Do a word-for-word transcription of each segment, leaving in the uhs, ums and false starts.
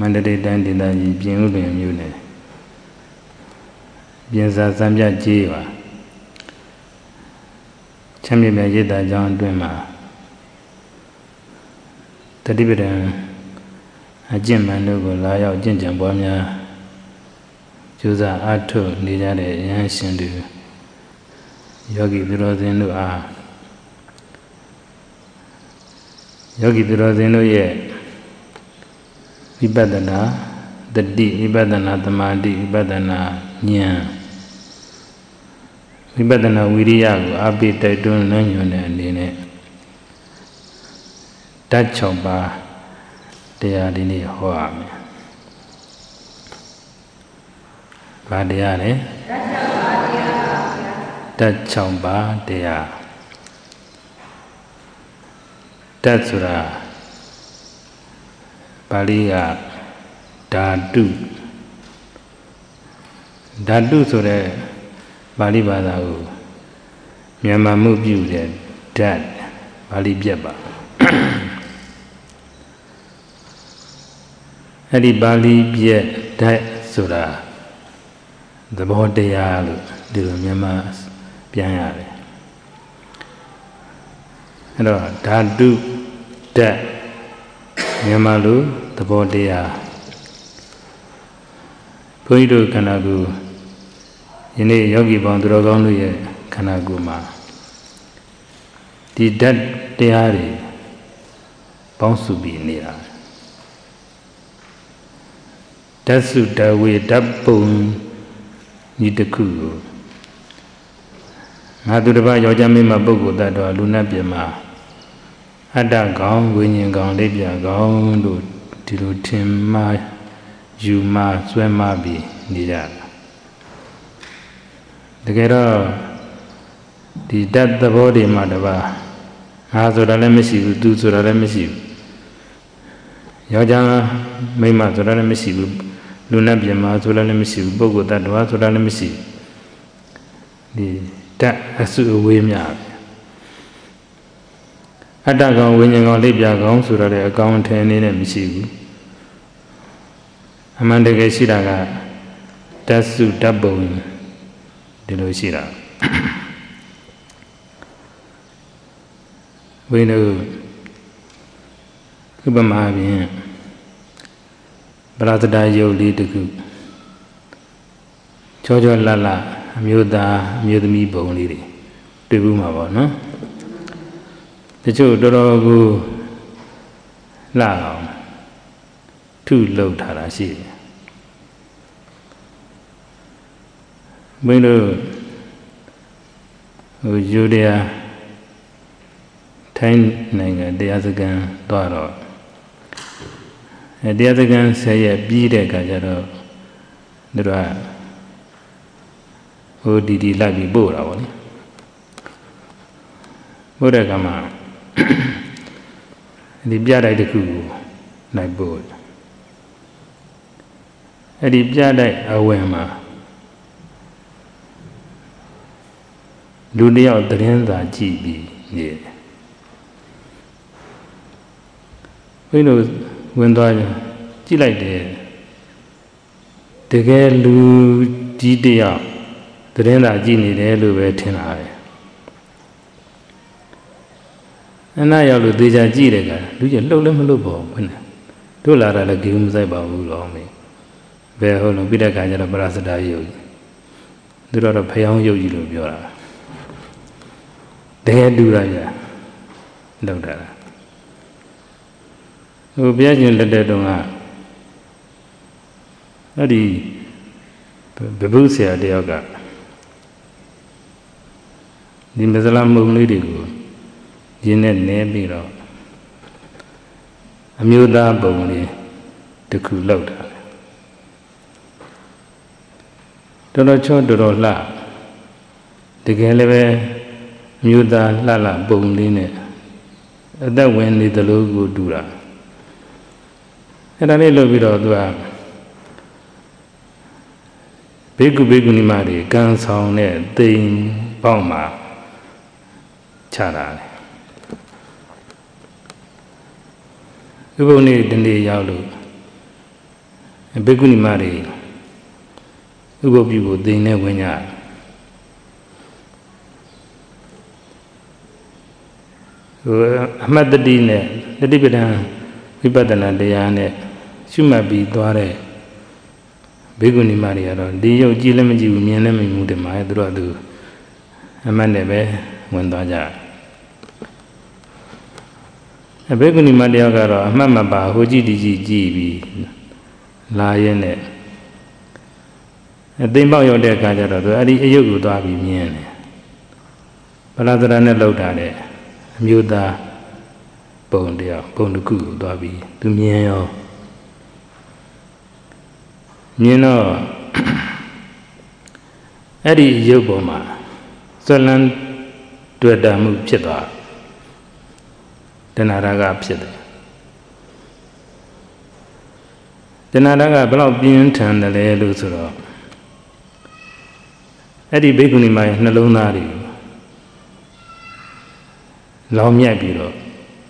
Mandate dan di daji pian udah yang ni. Biasa sampai jiwa. Kami belajar dajan dua mah. Tadi berdang ajem mana gula ya jenjang buahnya. Juga atu di dalam yang sendu. Yogi birodin tu ah. Yogi birodin tu ye. Ibadana, dadi, ibadana tamadi, ibadana nya. Ibadana wiriya ko api taitun nangyone andine. Tachoba daya dini hoa me. Ba daya ne? Tachoba daya. Tatsura. Paliya dadu dadu so the Pali Bada ko Myanmar mu pyu de dad Pali pyat ba Adi Pali pyat dad soda thabo taya lo di lo Myanmar pyan yare Ado dadu dad Myanmar lo thabo taya Phoido kanagu ini yogi bang duragam lu ye kanagu ma di dat tiari bang subi ni la dasu dawe dabung ni deku ngadu deba yojami ma buku tado luna biama ada gaung winyin gaung lebya gaung lu dilu timma yuma swema bi ni la Degero di dat the body madaba Hazura lemisibu, do sura lemisibu. Yajanga may mazura lemisibu, Lunabia mazura lemisibu, Bogota, Dwazura lemisibu. The dat as to away me up. Adaga winning on Libya gong sura account and in a misibu. Amanda Gashiraga, that's to double. Delosira. We know Kubamabian Brother Dayo lead the group. Chojo Lala, Muda, Mudami Boniri, Debuma, no? The two Dorogu La two low Tarashi. We know Judea Time Nanga, the other gun, Doro. The other gun say a bead a gajaro. There are oh, did he like the boat? Buddha Gama the Biada de Ku like boat. At the Biada Awema. Dunia Drenza G B. Yeah. We know when I see like the the girl who did the Drenza Gini, the elevator. And I will do the Jirega, do you low them lobo when do Lara give him the babu on me. Bear hold bit a kind of brass die. Do not pay on you, you. They do that, Doctor. Oh, Biajan let that on. Adi Babusia de Oga. The Mazalam Mulidigo, Jinet Nebiro. Amuda Boni, the Kulota. Donocho Dorola, the Galeve. Muda Lala Bongline. That when the logo dura. And a little bit of the Bigu Biguni Mari, guns on it, Dame Bauma Chara. You will need the Yalu. ဘေကုဏီမတွေဥပုပ်ပြုကိုသိနေဝင်ကြဟိုအမှတ်တတိနဲ့တတိပဒံဝိပဿနာတရားနဲ့ရှုမှတ်ပြီးသွားတဲ့ဘေကုဏီမတွေကတော့ဒီရုပ်ကြည့်လည်းမကြည့်ဘူးမြင်လည်းမမြင်ဘူးတည်းမှာသူတို့ကသူအမှတ်နဲ့ပဲဝင်သွားကြအဘေကုဏီမတရားကတော့အမှတ်မပါဟိုကြည့်ဒီကြည့်ကြည့်ပြီးလာရဲနဲ့အသိမ့်ပေါက်ရောက်တဲ့အခါကျတော့သူအဲ့ဒီအယုတ်ကိုသွားပြီးမြင်တယ်ဗလာသရနဲ့လောက်တာတဲ့အမျိုးသားပုံတရားပုံတစ်ခုကိုသွားပြီးသူမြင်ရောမြင်တော့အဲ့ဒီရုပ်ပေါ်မှာဆွလန်းတွေ့တာမှုဖြစ်သွားတဏှာရကဖြစ်တယ်တဏှာရကဘယ်လောက်ပြင်းထန်တယ်လဲလို့ဆိုတော့အဲ့ဒီဘိက္ခုနီမရဲ့နှလုံးသားတွေလောင်မြတ်ပြီးတော့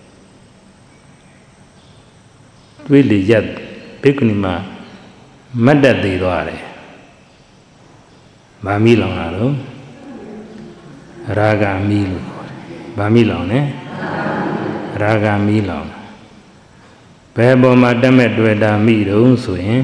တွေးလေရက်ဘိက္ခုနီမမတ်တက်သေးသွားတယ်။ဗာမိလောင်လာတော့ရာဂမီလို့ခေါ်တယ်။ဗာမိလောင်နဲ့ရာဂမီလောင်ဘယ်ပေါ်မှာတက်မဲ့တွေ့တာမိတုံးဆိုရင်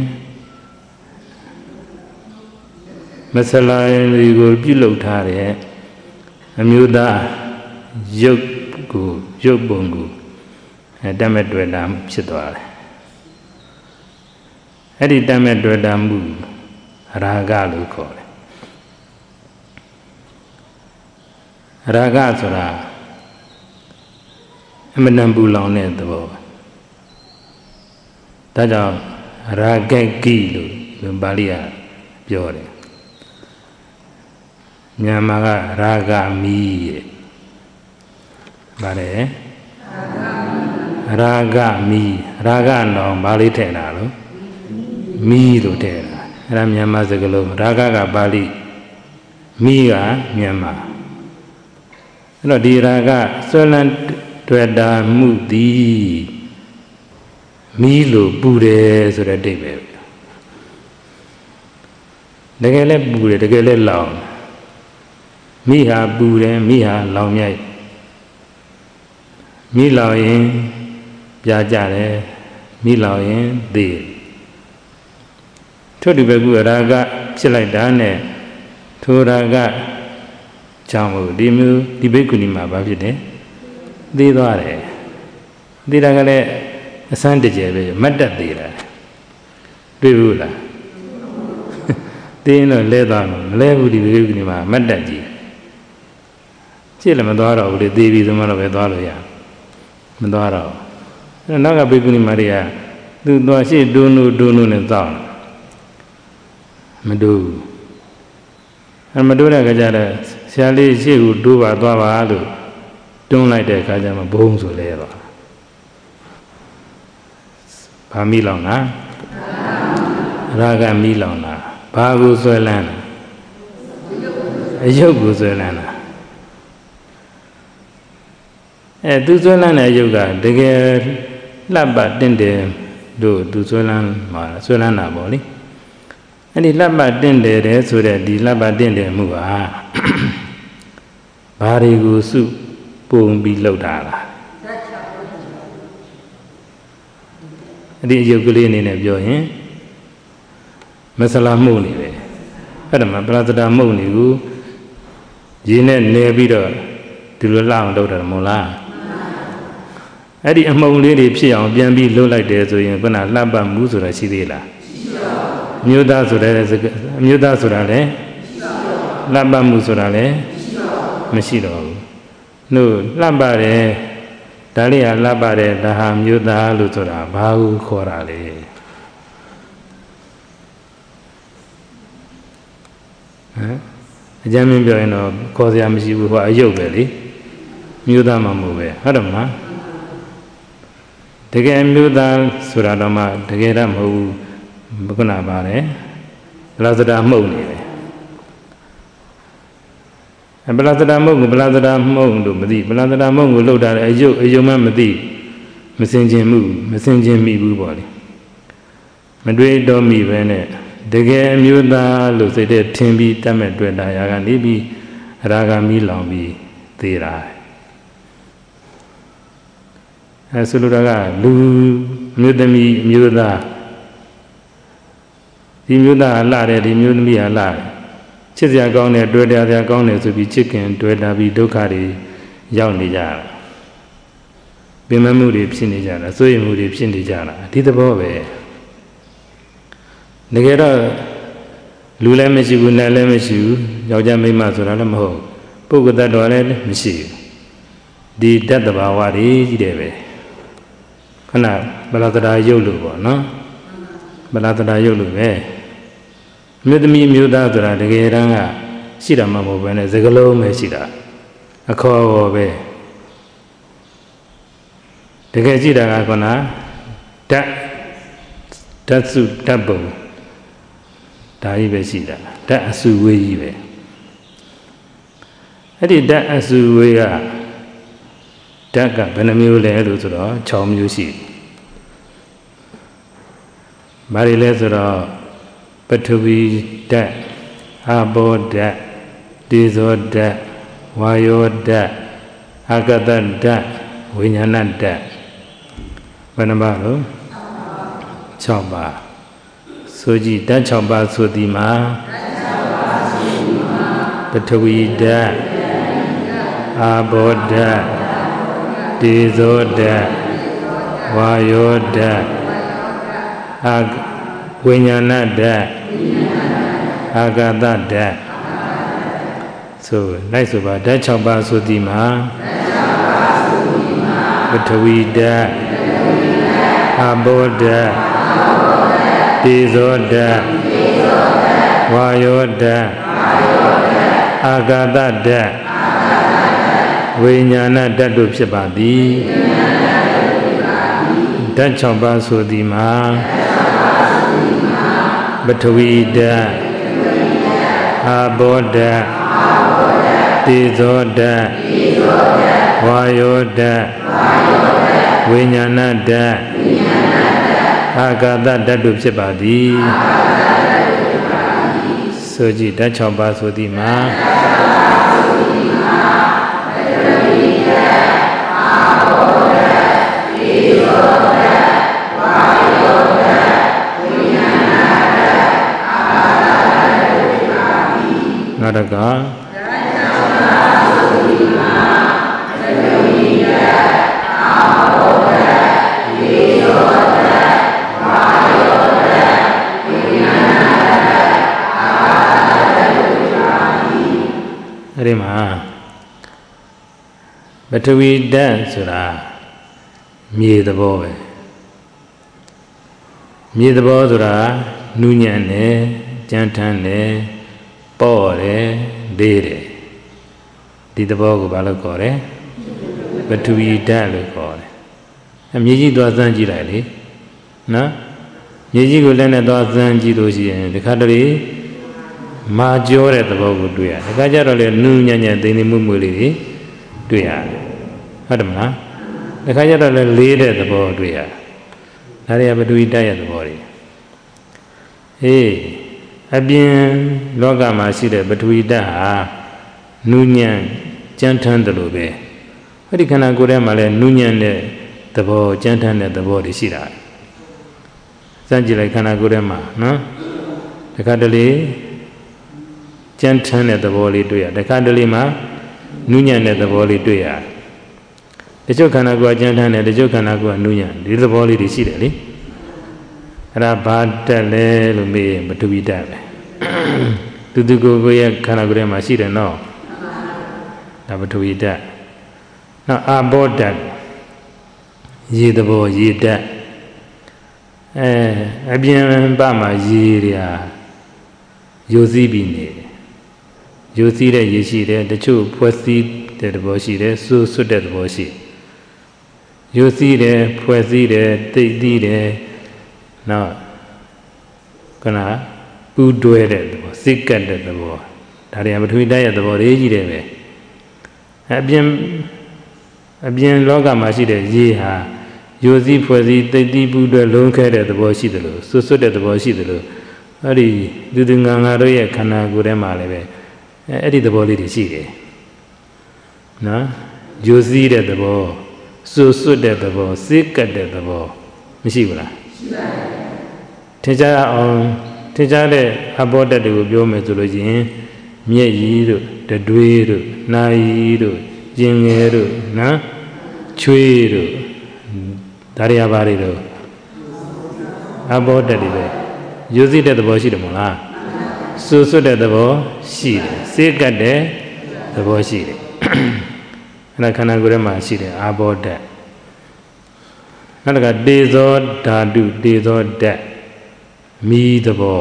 မဆလာတွေကိုပြုလုပ်ထားတဲ့အမျိုးသားရုပ်ကိုရုပ်ပုံကိုအဲတက်မဲ့တွေ့တာဖြစ်သွားတယ်အဲ့ဒီတတ်မဲ့တွေ့တာမှုရာဂလို့ခေါ်တယ်ရာဂဆိုတာအမနံပူလောင်တဲ့သဘောဒါကြောင့်ရာဂကိလို့ပါဠိကပြောတယ်မြန်မာကရာဂမီတဲ့ပါတယ်ရာဂမီရာဂနောင်ဘာလေးထည့်တာလို့မီးလို့တဲ့တာအဲ့ဒါမြန်မာစကားလုံးရာဂကပါဠိမီးကမြန်မာအဲ့တော့ဒီရာဂဆွဲလန်းတွေ့တာမှုသည်မီးလို့ပူတယ်ဆိုတဲ့အဓိပ္ပာယ်တကယ်လည်းပူတယ်တကယ်လည်းလောင်မီးဟာပူတယ်မီးဟာလောင်မြိုက်မီးလောင်ရင်ပြာကြတယ်မီးလောင်ရင်သေထို့ဒီဘကုရာဂဖြစ်လိုက်တာနဲ့ထိုရာဂကြောင့်ဒီမျိုးဒီဘိက္ခုနီမှာဘာဖြစ်တယ်သေသွားတယ်သေတာကလည်းအစမ်းတကြယ်ပဲမတ်တက်သေးတာတွေ့ဘူးလားသေရင်တော့လဲသွားမှာမလဲဘူးဒီဘိက္ခုနီမှာမတ်တက်ကြီးကြည့်လည်းမသွားတော့ဘူးလေသေပြီဆိုမှတော့ပဲသွားလို့ရမသွားတော့အဲ့နောက်ကဘိက္ခုနီမတွေကသူသွားရှေ့တွန်းလို့တွန်းလို့နဲ့သောက်မတူအမတူတဲ့ခါကျတော့ဆရာလေးရှေ့ကိုတိုးပါသွားပါလို့တွန်းလိုက်တဲ့ခါကျမှဘုံဆိုလဲသွားဘာမိလောင်လားရာဂမိလောင်လားဘာကိုဆွဲလန်းလားအယုတ်ကိုဆွဲလန်းလားအဲသူဆွဲလန်းတဲ့အယုတ်ကတကယ်လှပတင့်တယ်တို့သူဆွဲလန်းမှာဆွဲလန်းတာပေါ့လေအဲ့ဒီလှပတင့်တယ်တဲ့ဆိုတဲ့ဒီလှပတင့်တယ်မှုဟာဘာတွေကိုစုပုံပြီးလောက်တာလားအဲ့ဒီအယုတ်ကလေးအနေနဲ့ပြောရင်မဆလာမှုနေပဲအဲ့ဒါမှပရသတာမှုနေကိုရေနဲ့နေပြီးတော့ဒီလိုလှအောင်လုပ်တာမဟုတ်လားအဲ့ဒီအမုံလေးတွေဖြစ်အောင်ပြန်ပြီးလှုပ်လိုက်တယ်ဆိုရင်ခုနလှပမှုဆိုတာရှိသေးလားရှိပါဘူးမြို့သားဆိုတဲ့အမြို့သားဆိုတာလည်းလှပမှုဆိုတာလည်းမရှိတော့ဘူးတို့လှပတယ်ဒါလေးဟာလှပတယ်ဒါဟာမြို့သားလို့ဆိုတာဘာကိုခေါ်တာလဲဟမ်အကြမ်းမင်းပြောရင်တော့ခေါ်စရာမရှိဘူးဟောအယုတ်ပဲလေမြို့သားမှမဟုတ်ပဲဟုတ်တယ်မလားတကယ်မြို့သားဆိုတာတော့မှတကယ်တော့မဟုတ်ဘူးခုနပါတယ်ဗလာစတာမှုန့်နေတယ်ဗလာစတာမှုန့်ကိုဗလာစတာမှုန့်တို့မသိဗလာစတာမှုန့်ကိုလှုပ်တာအယုတ်အယုံမှမသိမစင်ခြင်းမှုမစင်ခြင်းမိဘူးပေါ့လေမတွေ့တော့မိပဲနဲ့တကယ်အမျိုးသားလို့စိတ်ထဲထင်ပြီးတတ်မဲ့တွေ့တာရာကနေပြီးရာဂမီလောင်ပြီးသေးတာအဲဆိုလိုတာကလူမျိုးသမီးမျိုးသားဒီမျိုးသားလှတယ်ဒီမျိုးသမီးကလှတယ်ချစ်စရာကောင်းတယ်တွေ့တရားစရာကောင်းတယ်ဆိုပြီးချစ်ခင်တွေ့တာပြီးဒုက္ခတွေရောက်နေကြတာပင်မမှုတွေဖြစ်နေကြတာစိုးရိမ်မှုတွေဖြစ်နေကြတာဒီသဘောပဲတကယ်တော့လူလည်းမရှိဘူးနတ်လည်းမရှိဘူးယောက်ျားမိန်းမဆိုတာလည်းမဟုတ်ပုဂ္ဂိုလ်တ attva လည်းမရှိဘူးဒီတတ္တဘာဝတွေကြီးတယ်ပဲခဏဗလာတရာရုပ်လို့ပေါ့နော်ဗလာတရာရုပ်လို့ပဲမြို့သမီးမြို့သားဆိုတာတကယ်တမ်းကရှိတာမှမဟုတ်ဘဲနဲ့စကလုံးပဲရှိတာအခေါ်ပေါ်ပဲတကယ်ရှိတာကခဏဓာတ်ဓာတ်စုဓာတ်ပုံဒါကြီးပဲရှိတာဓာတ်အစုဝေးကြီးပဲအဲ့ဒီဓာတ်အစုဝေးကဓာတ်ကဘယ်နှမျိုးလဲလို့ဆိုတော့၆မျိုးရှိဘာတွေလဲဆိုတော့ပထဝီဓာတ်အာဘောဓာတ်ဒေဇောဓာတ်ဝါယောဓာတ်အာဂတဓာတ်ဝိညာဏဓာတ်ဘယ်နှပါလို့၆ပါးဆိုကြည့်ဓာတ်၆ပါးဆိုသည်မှာပထဝီဓာတ်အာဘောဓာတ်ဒေဇောဓာတ်ဝါယောဓာတ်အာဝိညာဏဓာတ်အာဂတဓာတ်ဆိုလိုက်ဆိုပါဓာတ်၆ပါးဆိုသည်မှာပထဝီဓာတ်အာဘောဓာတ်ဒေဇောဓာတ်ဝါယောဓာတ်အာဂတဓာတ်ဝိညာဏဓာတ်တို့ဖြစ်ပါသည်ဓာတ်၆ပါးဆိုသည်မှာပထဝီဓာတ်အာဘောဓာတ်ဒေဇောဓာတ်ဝါယောဓာတ်ဝိညာဏဓာတ်အာဂတဓာတ်တို့ဖြစ်ပါသည်ဆိုကြည့်ဓာတ်၆ပါးဆိုသည်မှာနာတကအဲ့ဒီမှာပထဝီဓာတ်ဆိုတာမြေသဘောပဲမြေသဘောဆိုတာနူးညံ့တယ်ကြမ်းထမ်းတယ်ပေါ့တယ်လေးတယ်ဒီသဘောကိုဘာလို့ခေါ်လဲပထဝီဓာတ်လို့ခေါ်တယ်အမြေကြီးသွားစမ်းကြည့်လိုက်လေနော်မြေကြီးကိုလည်းနဲ့သွားစမ်းကြည့်လို့ရှိရင်ဒီခါတလေမာကြောတဲ့သဘောကိုတွေ့ရတယ်ဒီခါကျတော့လေနူးညံ့ညံ့သိမ့်သိမ့်မွမွလေးတွေတွေ့ရတယ်ဟုတ်တယ်မလားဒီခါကျတော့လေလေးတဲ့သဘောတွေ့ရတယ်ဒါတွေကပထဝီဓာတ်ရဲ့သဘောတွေအေးအပြင်လောကမှာရှိတဲ့ပထဝီဓာတ်ဟာနူးညံ့ကြမ်းထမ်းတယ်လို့ပဲအဲ့ဒီခန္ဓာကိုယ်ထဲမှာလည်းနူးညံ့တဲ့သဘောကြမ်းထမ်းတဲ့သဘောတွေရှိတာစမ်းကြည့်လိုက်ခန္ဓာကိုယ်ထဲမှာနော်တခါတလေကြမ်းထမ်းတဲ့သဘောလေးတွေ့ရတခါတလေမှာနူးညံ့တဲ့သဘောလေးတွေ့ရတချို့ခန္ဓာကိုယ်ကကြမ်းထမ်းတယ်တချို့ခန္ဓာကိုယ်ကနူးညံ့ဒီသဘောလေးတွေရှိတယ်လေအဲ့ဒါဘာတက်လဲလို့မေးရင်ပထဝီဓာတ်ပဲသူသူကိုယ်ကိုယ်ရဲ့ခန္ဓာကိုယ်ထဲမှာရှိတယ်နော်ဒါပထဝီဓာတ်နောက်အာဘောဓာတ်ရေသဘောရေဓာတ်အဲအပြင်ပမှာရေတွေဟာယိုစီးပြီးနေတယ်ယိုစီးတဲ့ရေရှိတယ်တချို့ဖွဲ့စည်းတဲ့သဘောရှိတယ်စူးဆွတ်တဲ့သဘောရှိယိုစီးတယ်ဖွဲ့စည်းတယ်တိတ်သီးတယ်နောက်ခဏပူတွဲတဲ့သဘောစိတ်ကတ်တဲ့သဘောဒါတွေကပထဝီဓာတ်ရဲ့သဘောတွေကြီးတယ်ပဲအပြင်အပြင်လောကမှာရှိတဲ့ရေဟာယောစီဖွဲ့စည်းတိတ်တိပူတွေလုံးခဲတဲ့သဘောရှိတယ်လို့ဆွတ်ဆွတ်တဲ့သဘောရှိတယ်လို့အဲ့ဒီသူသူငါငါတို့ရဲ့ခန္ဓာကိုယ်ထဲမှာလည်းပဲအဲ့ဒီသဘောလေးတွေရှိတယ်နော်ယောစီတဲ့သဘောဆွတ်ဆွတ်တဲ့သဘောစိတ်ကတ်တဲ့သဘောမရှိဘူးလားရှိပါတယ်ထင်ရှားအောင်ထင်ရှားတဲ့အဘောဓာတ်တွေကိုပြောမယ်ဆိုလို့ရှိရင်မျက်ရည်တို့တတွေးတို့နာရီတို့ရင်ငယ်တို့နော်ချွေးတို့ဒါရီယာပါတွေတို့အဘောဓာတ်တွေပဲယူသိတဲ့သဘောရှိတယ်မို့လားစူးစွတ်တဲ့သဘောရှိတယ်စေကတ်တဲ့သဘောရှိတယ်အဲ့ဒါခန္ဓာကိုယ်ထဲမှာရှိတယ်အဘောဓာတ်နောက်တစ်ခါတေဇောဓာတုတေဇောဓာတ်မီးသဘော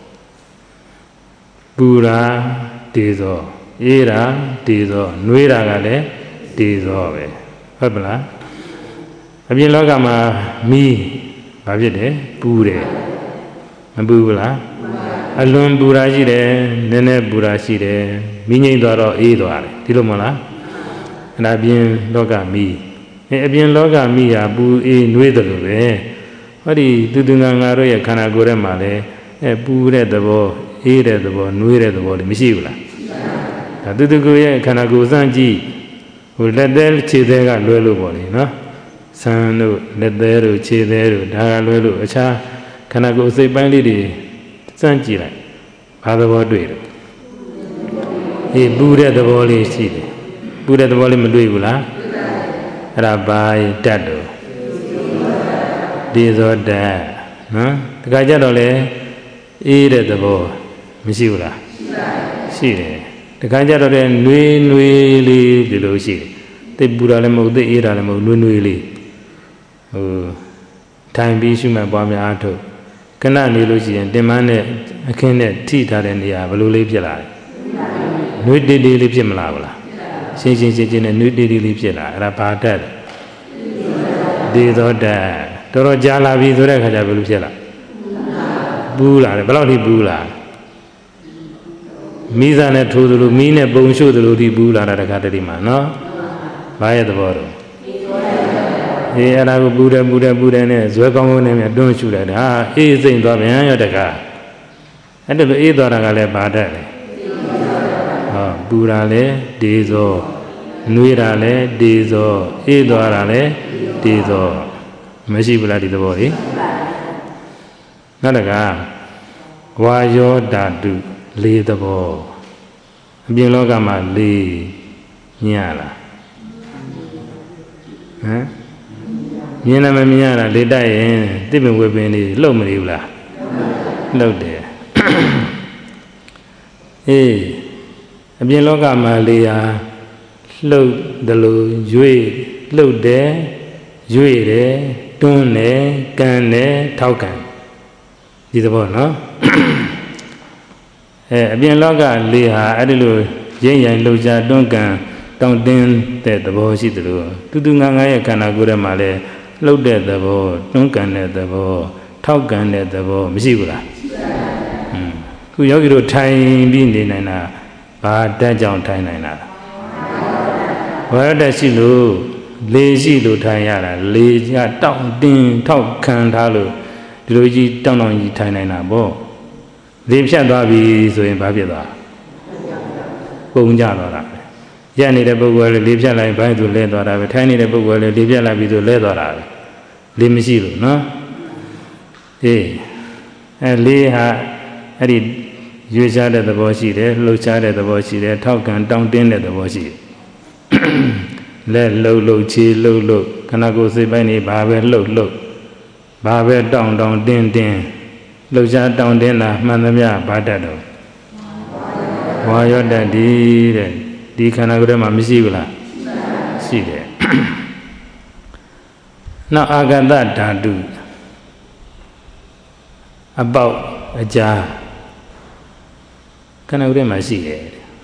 ပူရာတေဇောအေးရာတေဇောနှွေးရာကလည်းတေဇောပဲဟုတ်ပလားအပြင်လောကမှာမီးဘာဖြစ်တယ်ပူတယ်မပူဘူးလားအလွန်ပူရာရှိတယ်နည်းနည်းပူရာရှိတယ်မီးငိမ့်သွားတော့အေးသွားတယ်ဒီလိုမဟုတ်လားအဲ့ဒါအပြင်လောကမီးအဲအပြင်လောကမီးဟာပူအေးနှွေးတယ်လို့ပဲဟောဒီသူသူငါငါတို့ရဲ့ခန္ဓာကိုယ်ထဲမှာလည်းအဲပူတဲ့သဘောအေးတဲ့သဘောနှွေးတဲ့သဘောတွေမရှိဘူးလားဒါသူသူကိုယ်ရဲ့ခန္ဓာကိုယ်စမ်းကြည့်ဟိုလက်သေးခြေသေးကလွဲလို့ပေါ့လေနော်ဆန်းတို့လက်သေးတို့ခြေသေးတို့ဒါကလွဲလို့အခြားခန္ဓာကိုယ်စိတ်ပိုင်းလေးတွေစမ်းကြည့်လိုက်ဘာသဘောတွေ့တယ်အေးပူတဲ့သဘောလေးရှိတယ်ပူတဲ့သဘောလေးမတွေ့ဘူးလားအဲ့ဒါဘာတတ်တော့ဒီဇောတတ်နော်တခါကြတော့လေအေးတဲ့သဘောမရှိဘူးလားရှိတယ်တခါကြတော့လေနှွေးနှွေးလေးဒီလိုရှိတယ်တိတ်ပူတာလည်းမဟုတ်တိတ်အေးတာလည်းမဟုတ်နှွေးနှွေးလေးဟိုထိုင်ပြီးရှုမှတ်ပွားများအားထုတ်ခဏနေလို့ရှိရင်တင်မန်းနဲ့အခင်းနဲ့ထိထားတဲ့နေရာဘယ်လိုလေးဖြစ်လာလဲနှွေးတေးတေးလေးဖြစ်မလားဘူးလားရှင်းရှင်းရှင်းရှင်းနဲ့နှွေးတေးတေးလေးဖြစ်လာအဲ့ဒါဘာတတ်ဒေသောတတ်တော်တော်ကြာလာပြီဆိုတဲ့အခါကျဘယ်လိုဖြစ်လာပူလာတယ်ဘယ်လောက်ထိပူလာမိစားနဲ့ထိုးသလိုမီးနဲ့ပုံရှို့သလိုထိပူလာတာတခါတည်းမှာနော်ဘာရဲ့သဘောတော့အေးအဲ့ဒါကိုပူတယ်ပူတယ်ပူတယ်နဲ့ဇွဲကောင်းကောင်းနဲ့မြတွန်းရှုလိုက်တာအေးစိမ့်သွားပြန်ရောတခါအဲ့ဒါလိုအေးသွားတာကလည်းဘာတတ်လဲဟောပူတာလည်းဒေဇောနှွေးတာလည်းဒေဇောအေးသွားတာလည်းဒေဇောမရှိဘူးလားဒီသဘောကြီးနောက်တကဝါယောဓာတုလေးသဘောအပြင်လောကမှာလေးညလားဟမ်မြင်လည်းမမြင်ရတာလေတိုက်ရင်တိပင်ဝေပင်လေးလှုပ်မနေဘူးလားလှုပ်တယ်အေးအပြင်လောကမှာလေးဟာလှုပ်တယ်လို့ရွေ့လှုပ်တယ်ရွေ့တယ်တွန်းတယ်ကန်တယ်ထောက်ကန်ဒီသဘောနော်အဲအပြင်လောကလေးဟာအဲ့ဒီလိုရိမ့်ရိုင်လှုပ်ရှားတွန်းကန်တောင့်တင်းတဲ့သဘောရှိတယ်လို့တူတူငါငါရဲ့ခန္ဓာကိုယ်ထဲမှာလည်းလှုပ်တဲ့သဘောတွန်းကန်တဲ့သဘောထောက်ကန်တဲ့သဘောမရှိဘူးလားရှိပါဘူး။ခုယောဂီတို့ထိုင်ပြီးနေနိုင်တာဘာတတ်ကြောင်ထိုင်နိုင်တာဘာတတ်ရှိလို့လေရှိလို့ထိုင်ရတာလေကတောင့်တင်းထောက်ခံထားလို့ဒီလိုကြီးတောင့်တောင့်ကြီးထိုင်နိုင်တာပေါ့လေဖြတ်သွားပြီဆိုရင်ဘာဖြစ်သွားပုံကြသွားတာရနေတဲ့ပုဂ္ဂိုလ်လည်းလေဖြတ်လိုက်ဘိုင်းသူလဲသွားတာပဲထိုင်နေတဲ့ပုဂ္ဂိုလ်လည်းလေဖြတ်လိုက်ပြီးဆိုလဲသွားတာပဲလေမရှိလို့နော်အေးအဲလေဟာအဲ့ဒီရွေးရှားတဲ့သဘောရှိတယ်လှုပ်ရှားတဲ့သဘောရှိတယ်ထောက်ကန်တောင့်တင်းတဲ့သဘောရှိတယ်လက်လှုပ်လှုပ်ခြေလှုပ်လှုပ်ခန္ဓာကိုယ်စိတ်ပိုင်းနေဘာပဲလှုပ်လှုပ်ဘာပဲတောင့်တောင့်တင်းတင်းလှုပ်ရှားတောင့်တင်းတာမှန်သမျှဘာတတ်တော့ဝါရောတတ်ဒီတဲ့ဒီခန္ဓာကိုယ်ထဲမှာမရှိဘူးလားရှိတယ်နောက်အာဂတဓာတုအပေါက်အကြားခန္ဓာကိုယ်ထဲမှာရှိတယ်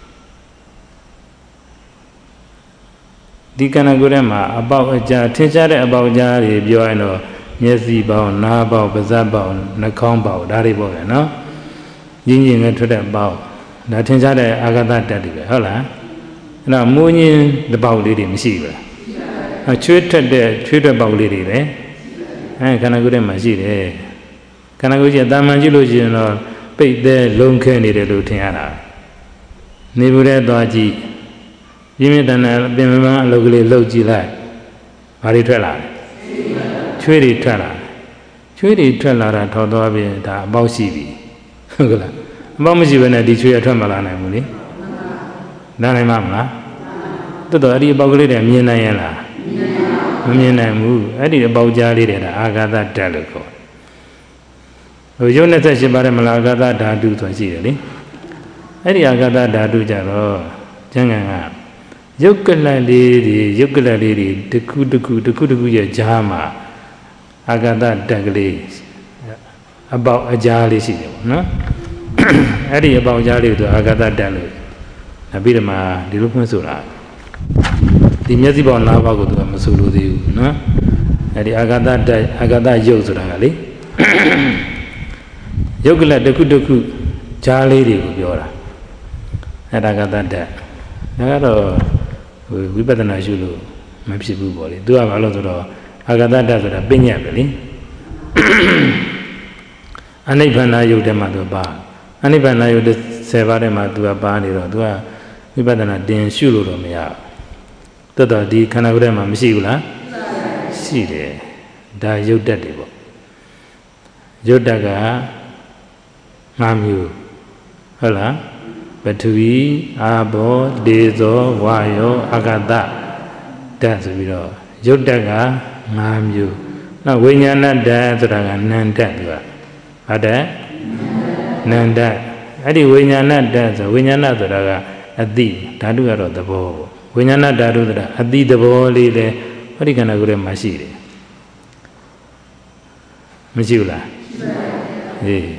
ဒီခန္ဓာကိုယ်ထဲမှာအပေါက်အကြားထင်ရှားတဲ့အပေါက်အကြားတွေပြောရင်တော့မျက်စိပေါက်နားပေါက်ပါးစပ်ပေါက်နှာခေါင်းပေါက်ဒါတွေပေါ့လေနော်ရင်းရင်းနဲ့ထွက်တဲ့ပေါက်ဒါထင်ရှားတဲ့အာဂတဓာတ်တွေပဲဟုတ်လားအဲ့တော့မူးညင်းတစ်ပေါက်လေးတွေမရှိဘူးလားချွေးထွက်တဲ့ချွေးထွက်ပေါက်လေးတွေလေအဲခန္ဓာကိုယ်ထဲမှာရှိတယ်ခန္ဓာကိုယ်ကြီးတာမန်ကြည့်လို့ရှိရင်တော့ပိတ်သေးလုံးခဲနေတယ်လို့ထင်ရတာနေဘူးတဲ့သွားကြည့်ပြင်းပြတန်တဲ့ပင်မအလုပ်ကလေးလှုပ်ကြည့်လိုက်ဘာတွေထွက်လာလဲချွေးတွေထွက်လာချွေးတွေထွက်လာတာထော်သွားပြီးဒါအပေါက်ရှိပြီဟုတ်ကလားအပေါက်မရှိဘဲနဲ့ဒီချွေးရထွက်မလာနိုင်ဘူးလေနားနိုင်မှာမလားတော်တော်အဲ့ဒီအပေါက်ကလေးတွေမြင်နိုင်ရလားမမြင်နိုင်ဘူးအဲ့ဒီအပေါက်ကြားလေးတွေဒါအာဂါသဓာတ်လို့ခေါ်ဟိုရုပ်၂၈ပါးတဲ့မလားအာဂါသဓာတုဆိုရှိတယ်လေအဲ့ဒီအာဂါသဓာတုကြတော့ကျန်ကန်ကရုပ်ကလတ်လေးတွေရုပ်ကလတ်လေးတွေတစ်ခုတစ်ခုတစ်ခုတစ်ခုရဲ့ကြားမှာအာဂါသဓာတ်ကလေးအပေါက်အကြားလေးရှိတယ်ပေါ့နော်အဲ့ဒီအပေါက်ကြားလေးဆိုအာဂါသဓာတ်လို့ပြီးတော့မှဒီလိုဖွင့်ဆိုတာဒီမျက်စိပေါက်နားပေါက်ကိုသူကမဆိုလို့သေးဘူးနော်အဲ့ဒီအာဂါသဓာတ်အာဂါသရုပ်ဆိုတာကလေရုပ်ကလတ်တစ်ခုတစ်ခုကြားလေးတွေကိုပြောတာအဲ့ဒါအာဂါသဓာတ်ဒါကတော့ဝိပဿနာရှုလို့မဖြစ်ဘူးပေါ့လေသူကဘာလို့ဆိုတော့အာဂါသဓာတ်ဆိုတာပညာပဲလေအနိဗ္ဗာန်ယုတ်တဲ့မှာသူပါအနိဗ္ဗာန်ယုတ်တဲ့ဆယ်ပါးထဲမှာသူကပါနေတော့သူကဝိပဿနာတင်ရှုလို့တော့မရဘူးတော်တော်ဒီခန္ဓာကိုယ်ထဲမှာမရှိဘူးလားရှိတယ်ဒါယုတ်တက်တယ်ပေါ့ယုတ်တက်ကငါးမျိုးဟုတ်လားပထဝီအာဘောဒေဇောဝါယောအာဂတဓာတ်ဆိုပြီးတော့ယုတ်တက်ကငါးမျိုးနောက်ဝိညာဏဓာတ်ဆိုတာကနန္တသူကဟုတ်တယ်နန္တအဲ့ဒီဝိညာဏဓာတ်ဆိုဝိညာဏဆိုတာကအတိဓာတုကတော့သဘောပေါ့ဝိညာဏဓာတုဆိုတာအတိသဘောလေးလေဟောဒီခန္ဓာကိုယ်ထဲမှာရှိတယ်မရှိဘူးလားအေး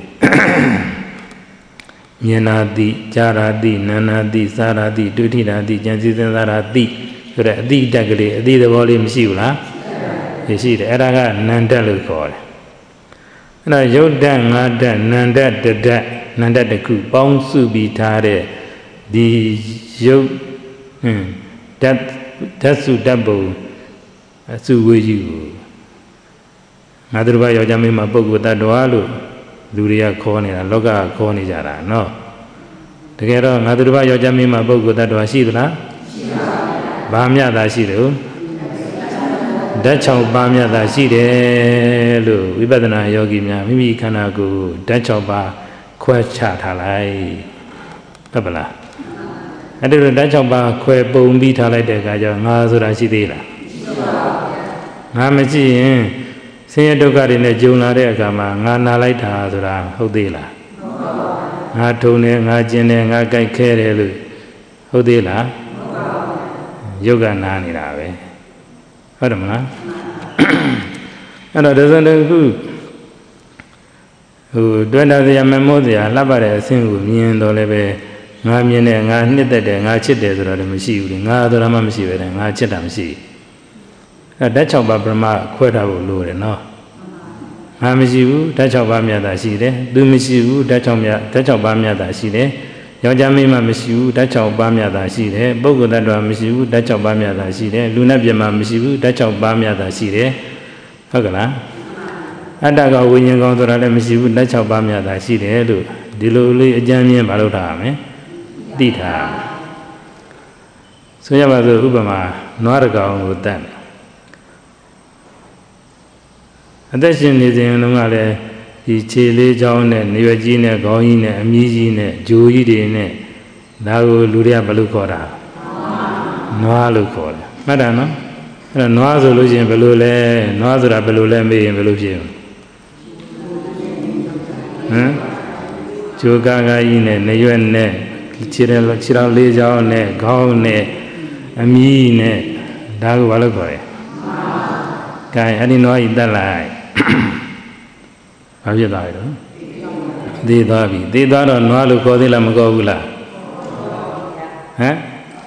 မြင်နာတိကြားနာတိနာနာတိစားနာတိတွေ့ထိနာတိဉာဏ်စီစဉ်စားနာတိဆိုတဲ့အတိတက်ကလေးအတိသဘောလေးမရှိဘူးလားရှိတယ်အဲ့ဒါကနန္တလို့ခေါ်တယ်အဲ့ဒါယုတ်တငါတနန္တတတနန္တတခုပေါင်းစုပြီးထားတဲ့ဒီယုတ်ဟွန်းဓာတ်ဓာတ်စုဓာတ်ပုံအစုဝေးကြီးကိုငါတို့ဘာယောက်ျားမင်းမပုဂ္ဂိုလ်တ attva လို့လူတွေကခေါ်နေတာလောကကခေါ်နေကြတာနော်တကယ်တော့ငါတို့ဘာယောက်ျားမင်းမပုဂ္ဂိုလ်တ attva ရှိသလားရှိပါဘူးဘာမျှတာရှိတယ်ဓာတ်၆ပါးမျှတာရှိတယ်လို့ဝိပဿနာယောဂီများမိမိခန္ဓာကိုယ်ဓာတ်၆ပါးခွဲခြားထားလိုက်ဟုတ်ပါလားအဲ့ဒီလိုဓာတ်၆ပါးခွဲပုံပြီးထားလိုက်တဲ့အခါကျတော့ငါဆိုတာရှိသေးလားရှိပါဘူးငါမရှိရင်ဆင်းရဲဒုက္ခတွေနဲ့ကြုံလာတဲ့အခါမှာငါနာလိုက်တာဆိုတာဟုတ်သေးလားဟုတ်ပါဘူးငါထုံတယ်ငါကျင်တယ်ငါကြိုက်ခဲတယ်လို့ဟုတ်သေးလားဟုတ်ပါဘူးယုတ်ကနာနေတာပဲဟုတ်တယ်မလားအဲ့တော့ဒဇန်တခုဟိုတွေ့တာစရာမမောစရာလှပတဲ့အဆင့်ကိုမြင်တော့လည်းပဲငါမြင်တယ်ငါနှစ်သက်တယ်ငါချစ်တယ်ဆိုတာလည်းမရှိဘူးလေငါဆိုတာမှမရှိပဲနဲ့ငါချစ်တာမရှိအဲဓာတ်၆ပါးပရမခွဲထားဖို့လိုတယ်နော်ငါမရှိဘူးဓာတ်၆ပါးမြတ်တာရှိတယ်သူမရှိဘူးဓာတ်၆မြတ်ဓာတ်၆ပါးမြတ်တာရှိတယ်ယောက်ျားမိန်းမမရှိဘူးဓာတ်၆ပါးမြတ်တာရှိတယ်ပုဂ္ဂိုလ်တ attva မရှိဘူးဓာတ်၆ပါးမြတ်တာရှိတယ်လူနဲ့ပြမမရှိဘူးဓာတ်၆ပါးမြတ်တာရှိတယ်ဟုတ်ကလားအတ္တကဝိညာဉ်ကောင်းဆိုတာလည်းမရှိဘူးဓာတ်၆ပါးမြတ်တာရှိတယ်လို့ဒီလိုလေးအကြမ်းမြင်မလုပ်ထားရမယ်သိထားဆိုရပါစို့ဥပမာနွားတကောင်ကိုတတ်အသက်ရှင်နေစဉ်တုန်းကလည်းဒီခြေလေးချောင်းနဲ့နေရွယ်ကြီးနဲ့ခေါင်းကြီးနဲ့အမြီးကြီးနဲ့ဂျိုကြီးတွေနဲ့ဒါကိုလူတွေကဘယ်လိုခေါ်တာနွားလို့ခေါ်တယ်မှတ်တာနော်အဲ့တော့နွားဆိုလို့ရှိရင်ဘယ်လိုလဲနွားဆိုတာဘယ်လိုလဲမေးရင်ဘယ်လိုဖြစ်ဟမ်ဂျိုကာကာကြီးနဲ့နေရွယ်နဲ့ခြေရခြေတော်လေးချောင်းနဲ့ခေါင်းနဲ့အမြီးနဲ့ဒါကိုဘာလို့ခေါ်လဲကဲအဲ့ဒီနွားကြီးတက်လိုက်ဘာဖြစ်သွားပြီတော့သေသွားပြီသေသွားတော့နွားလို့ခေါ်သေးလားမခေါ်ဘူးလားဟမ်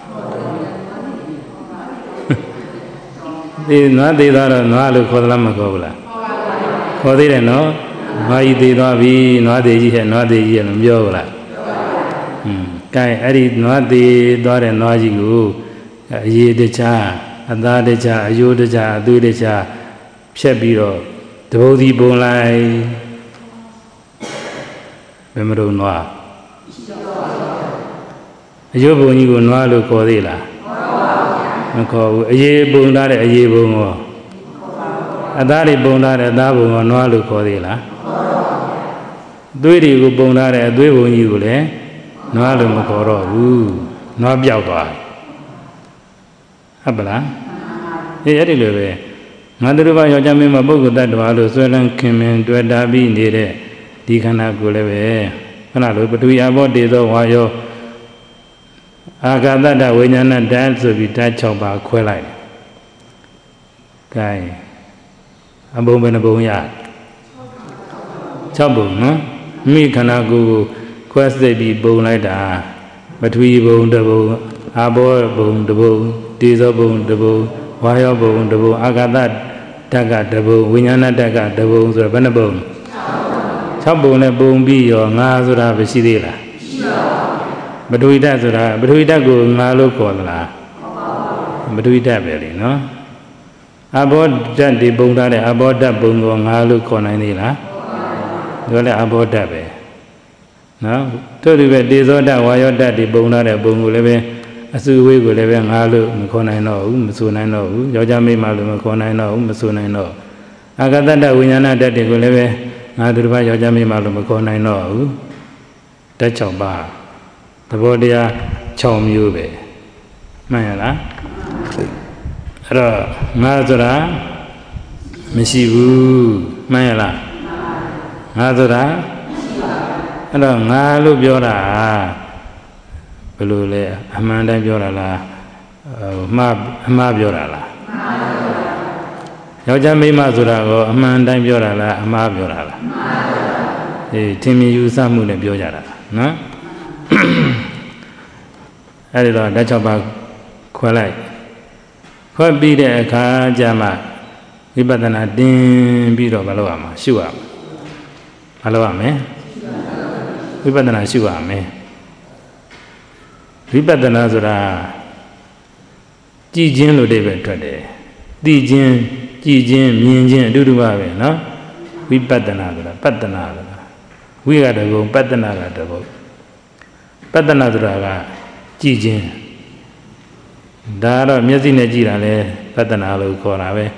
သေနွားသေသွားတော့နွားလို့ခေါ်သလားမခေါ်ဘူးလားခေါ်သေးတယ်နော်နွားကြီးသေသွားပြီနွားသေးကြီးဟဲ့နွားသေးကြီးဟဲ့လို့ပြောဘူးလားဟွန်းကဲအဲ့ဒီနွားသေးသွားတဲ့နွားကြီးကိုအရေးတခြားအသားတကြအယိုးတကြအသွေးတကြဖြတ်ပြီးတော့တပုတ်စီပုံလိုက်ဘယ်မလို့နွားအယိုးပုံကြီးကိုနွားလို့ခေါ်သေးလားမခေါ်ဘူးအရေးပုံထားတဲ့အရေးပုံရောအသားတွေပုံထားတဲ့အသားပုံရောနွားလို့ခေါ်သေးလားသွေးတွေကိုပုံထားတဲ့အသွေးပုံကြီးကိုလည်းနွားလို့မခေါ်တော့ဘူးနွားပြောက်သွားဟုတ်ပလားအေးအဲ့ဒီလိုပဲငါတို့ဘာယောက်ျားမင်းမပုဂ္ဂိုလ်တ attva လို့ဆွဲလန်းခင်မင်တွေ့တာပြီးနေတဲ့ဒီခန္ဓာကိုယ်လည်းပဲခဏလိုပထဝီအဘောတေသောဝါယောအာဂတတဝိညာဏဓာတ်ဆိုပြီးဓာတ်၆ပါးခွဲလိုက်တယ်။ကဲအဘုံဘယ်နှဘုံရ၆ဘုံနော်မိခန္ဓာကိုယ်ကိုခွဲစိတ်ပြီးပုံလိုက်တာပထဝီဘုံတစ်ဘုံအာဘောဘုံတစ်ဘုံတေဇောဘုံတစ်ဘုံဝါယောဘုံတစ်ဘုံအာဂတဓာတ်ကတစ်ဘုံဝိညာဏဓာတ်ကတစ်ဘုံဆိုတော့ဘယ်နှဘုံ၆ဘုံနဲ့ပုံပြီးရောငါဆိုတာမရှိသေးလားပထဝီဓာတ်ဆိုတာပထဝီဓာတ်ကိုငါလို့ခေါ်သလားပထဝီဓာတ်ပဲလေနော်အဘောဓာတ်ဒီပုံထားတဲ့အဘောဓာတ်ပုံကိုငါလို့ခေါ်နိုင်သေးလားဒါလည်းအဘောဓာတ်ပဲနော်တို့ဒီပဲတေဇောဓာတ်ဝါယောဓာတ်ဒီပုံထားတဲ့ပုံကိုလည်းပဲအစုဝေးကိုလည်းပဲငါလို့မခေါ်နိုင်တော့ဘူးမဆိုနိုင်တော့ဘူးယောက်ျားမိန်းမလို့မခေါ်နိုင်တော့ဘူးမဆိုနိုင်တော့အာဂတတဝိညာဏဓာတ်တွေကိုလည်းပဲငါတို့တစ်ပါးယောက်ျားမိန်းမလို့မခေါ်နိုင်တော့ဘူးဓာတ်၆ပါးသဘောတရား၆မျိုးပဲမှန်ရလားအဲ့တော့ငါဆိုတာမရှိဘူးမှန်ရလားငါဆိုတာအဲ့တော့ငါလို့ပြောတာဘယ်လိုလဲအမှန်တိုင်းပြောတာလားအမှားအမှားပြောတာလားယောက်ျားမိန်းမဆိုတာကိုအမှန်တိုင်းပြောတာလားအမှားပြောတာလားအေးထင်မြင်ယူဆမှုနဲ့ပြောကြတာနော်အဲ့ဒီတော့ဓာတ်၆ပါးခွဲလိုက်ခွဲပြီးတဲ့အခါကျမှဝိပဿနာတင်းပြီးတော့မလုပ်ရမှာရှုရမှာမလုပ်ရမယ်ဝိပဿနာရှုရမယ်ဝိပဿနာဆိုတာကြည်ခြင်းလို့အဓိပ္ပာယ်ထွက်တယ်သိခြင်းကြည်ခြင်းမြင်ခြင်းအတူတူပါပဲနော်ဝိပဿနာဆိုတာပတ္တနာဆိုတာဝိကတဘုံပတ္တနာကတဘုံပတ္တနာဆိုတာကကြည်ခြင်းဒါတော့မျက်စိနဲ့ကြည့်တာလဲပတ္တနာလို့ခေါ်တာပဲ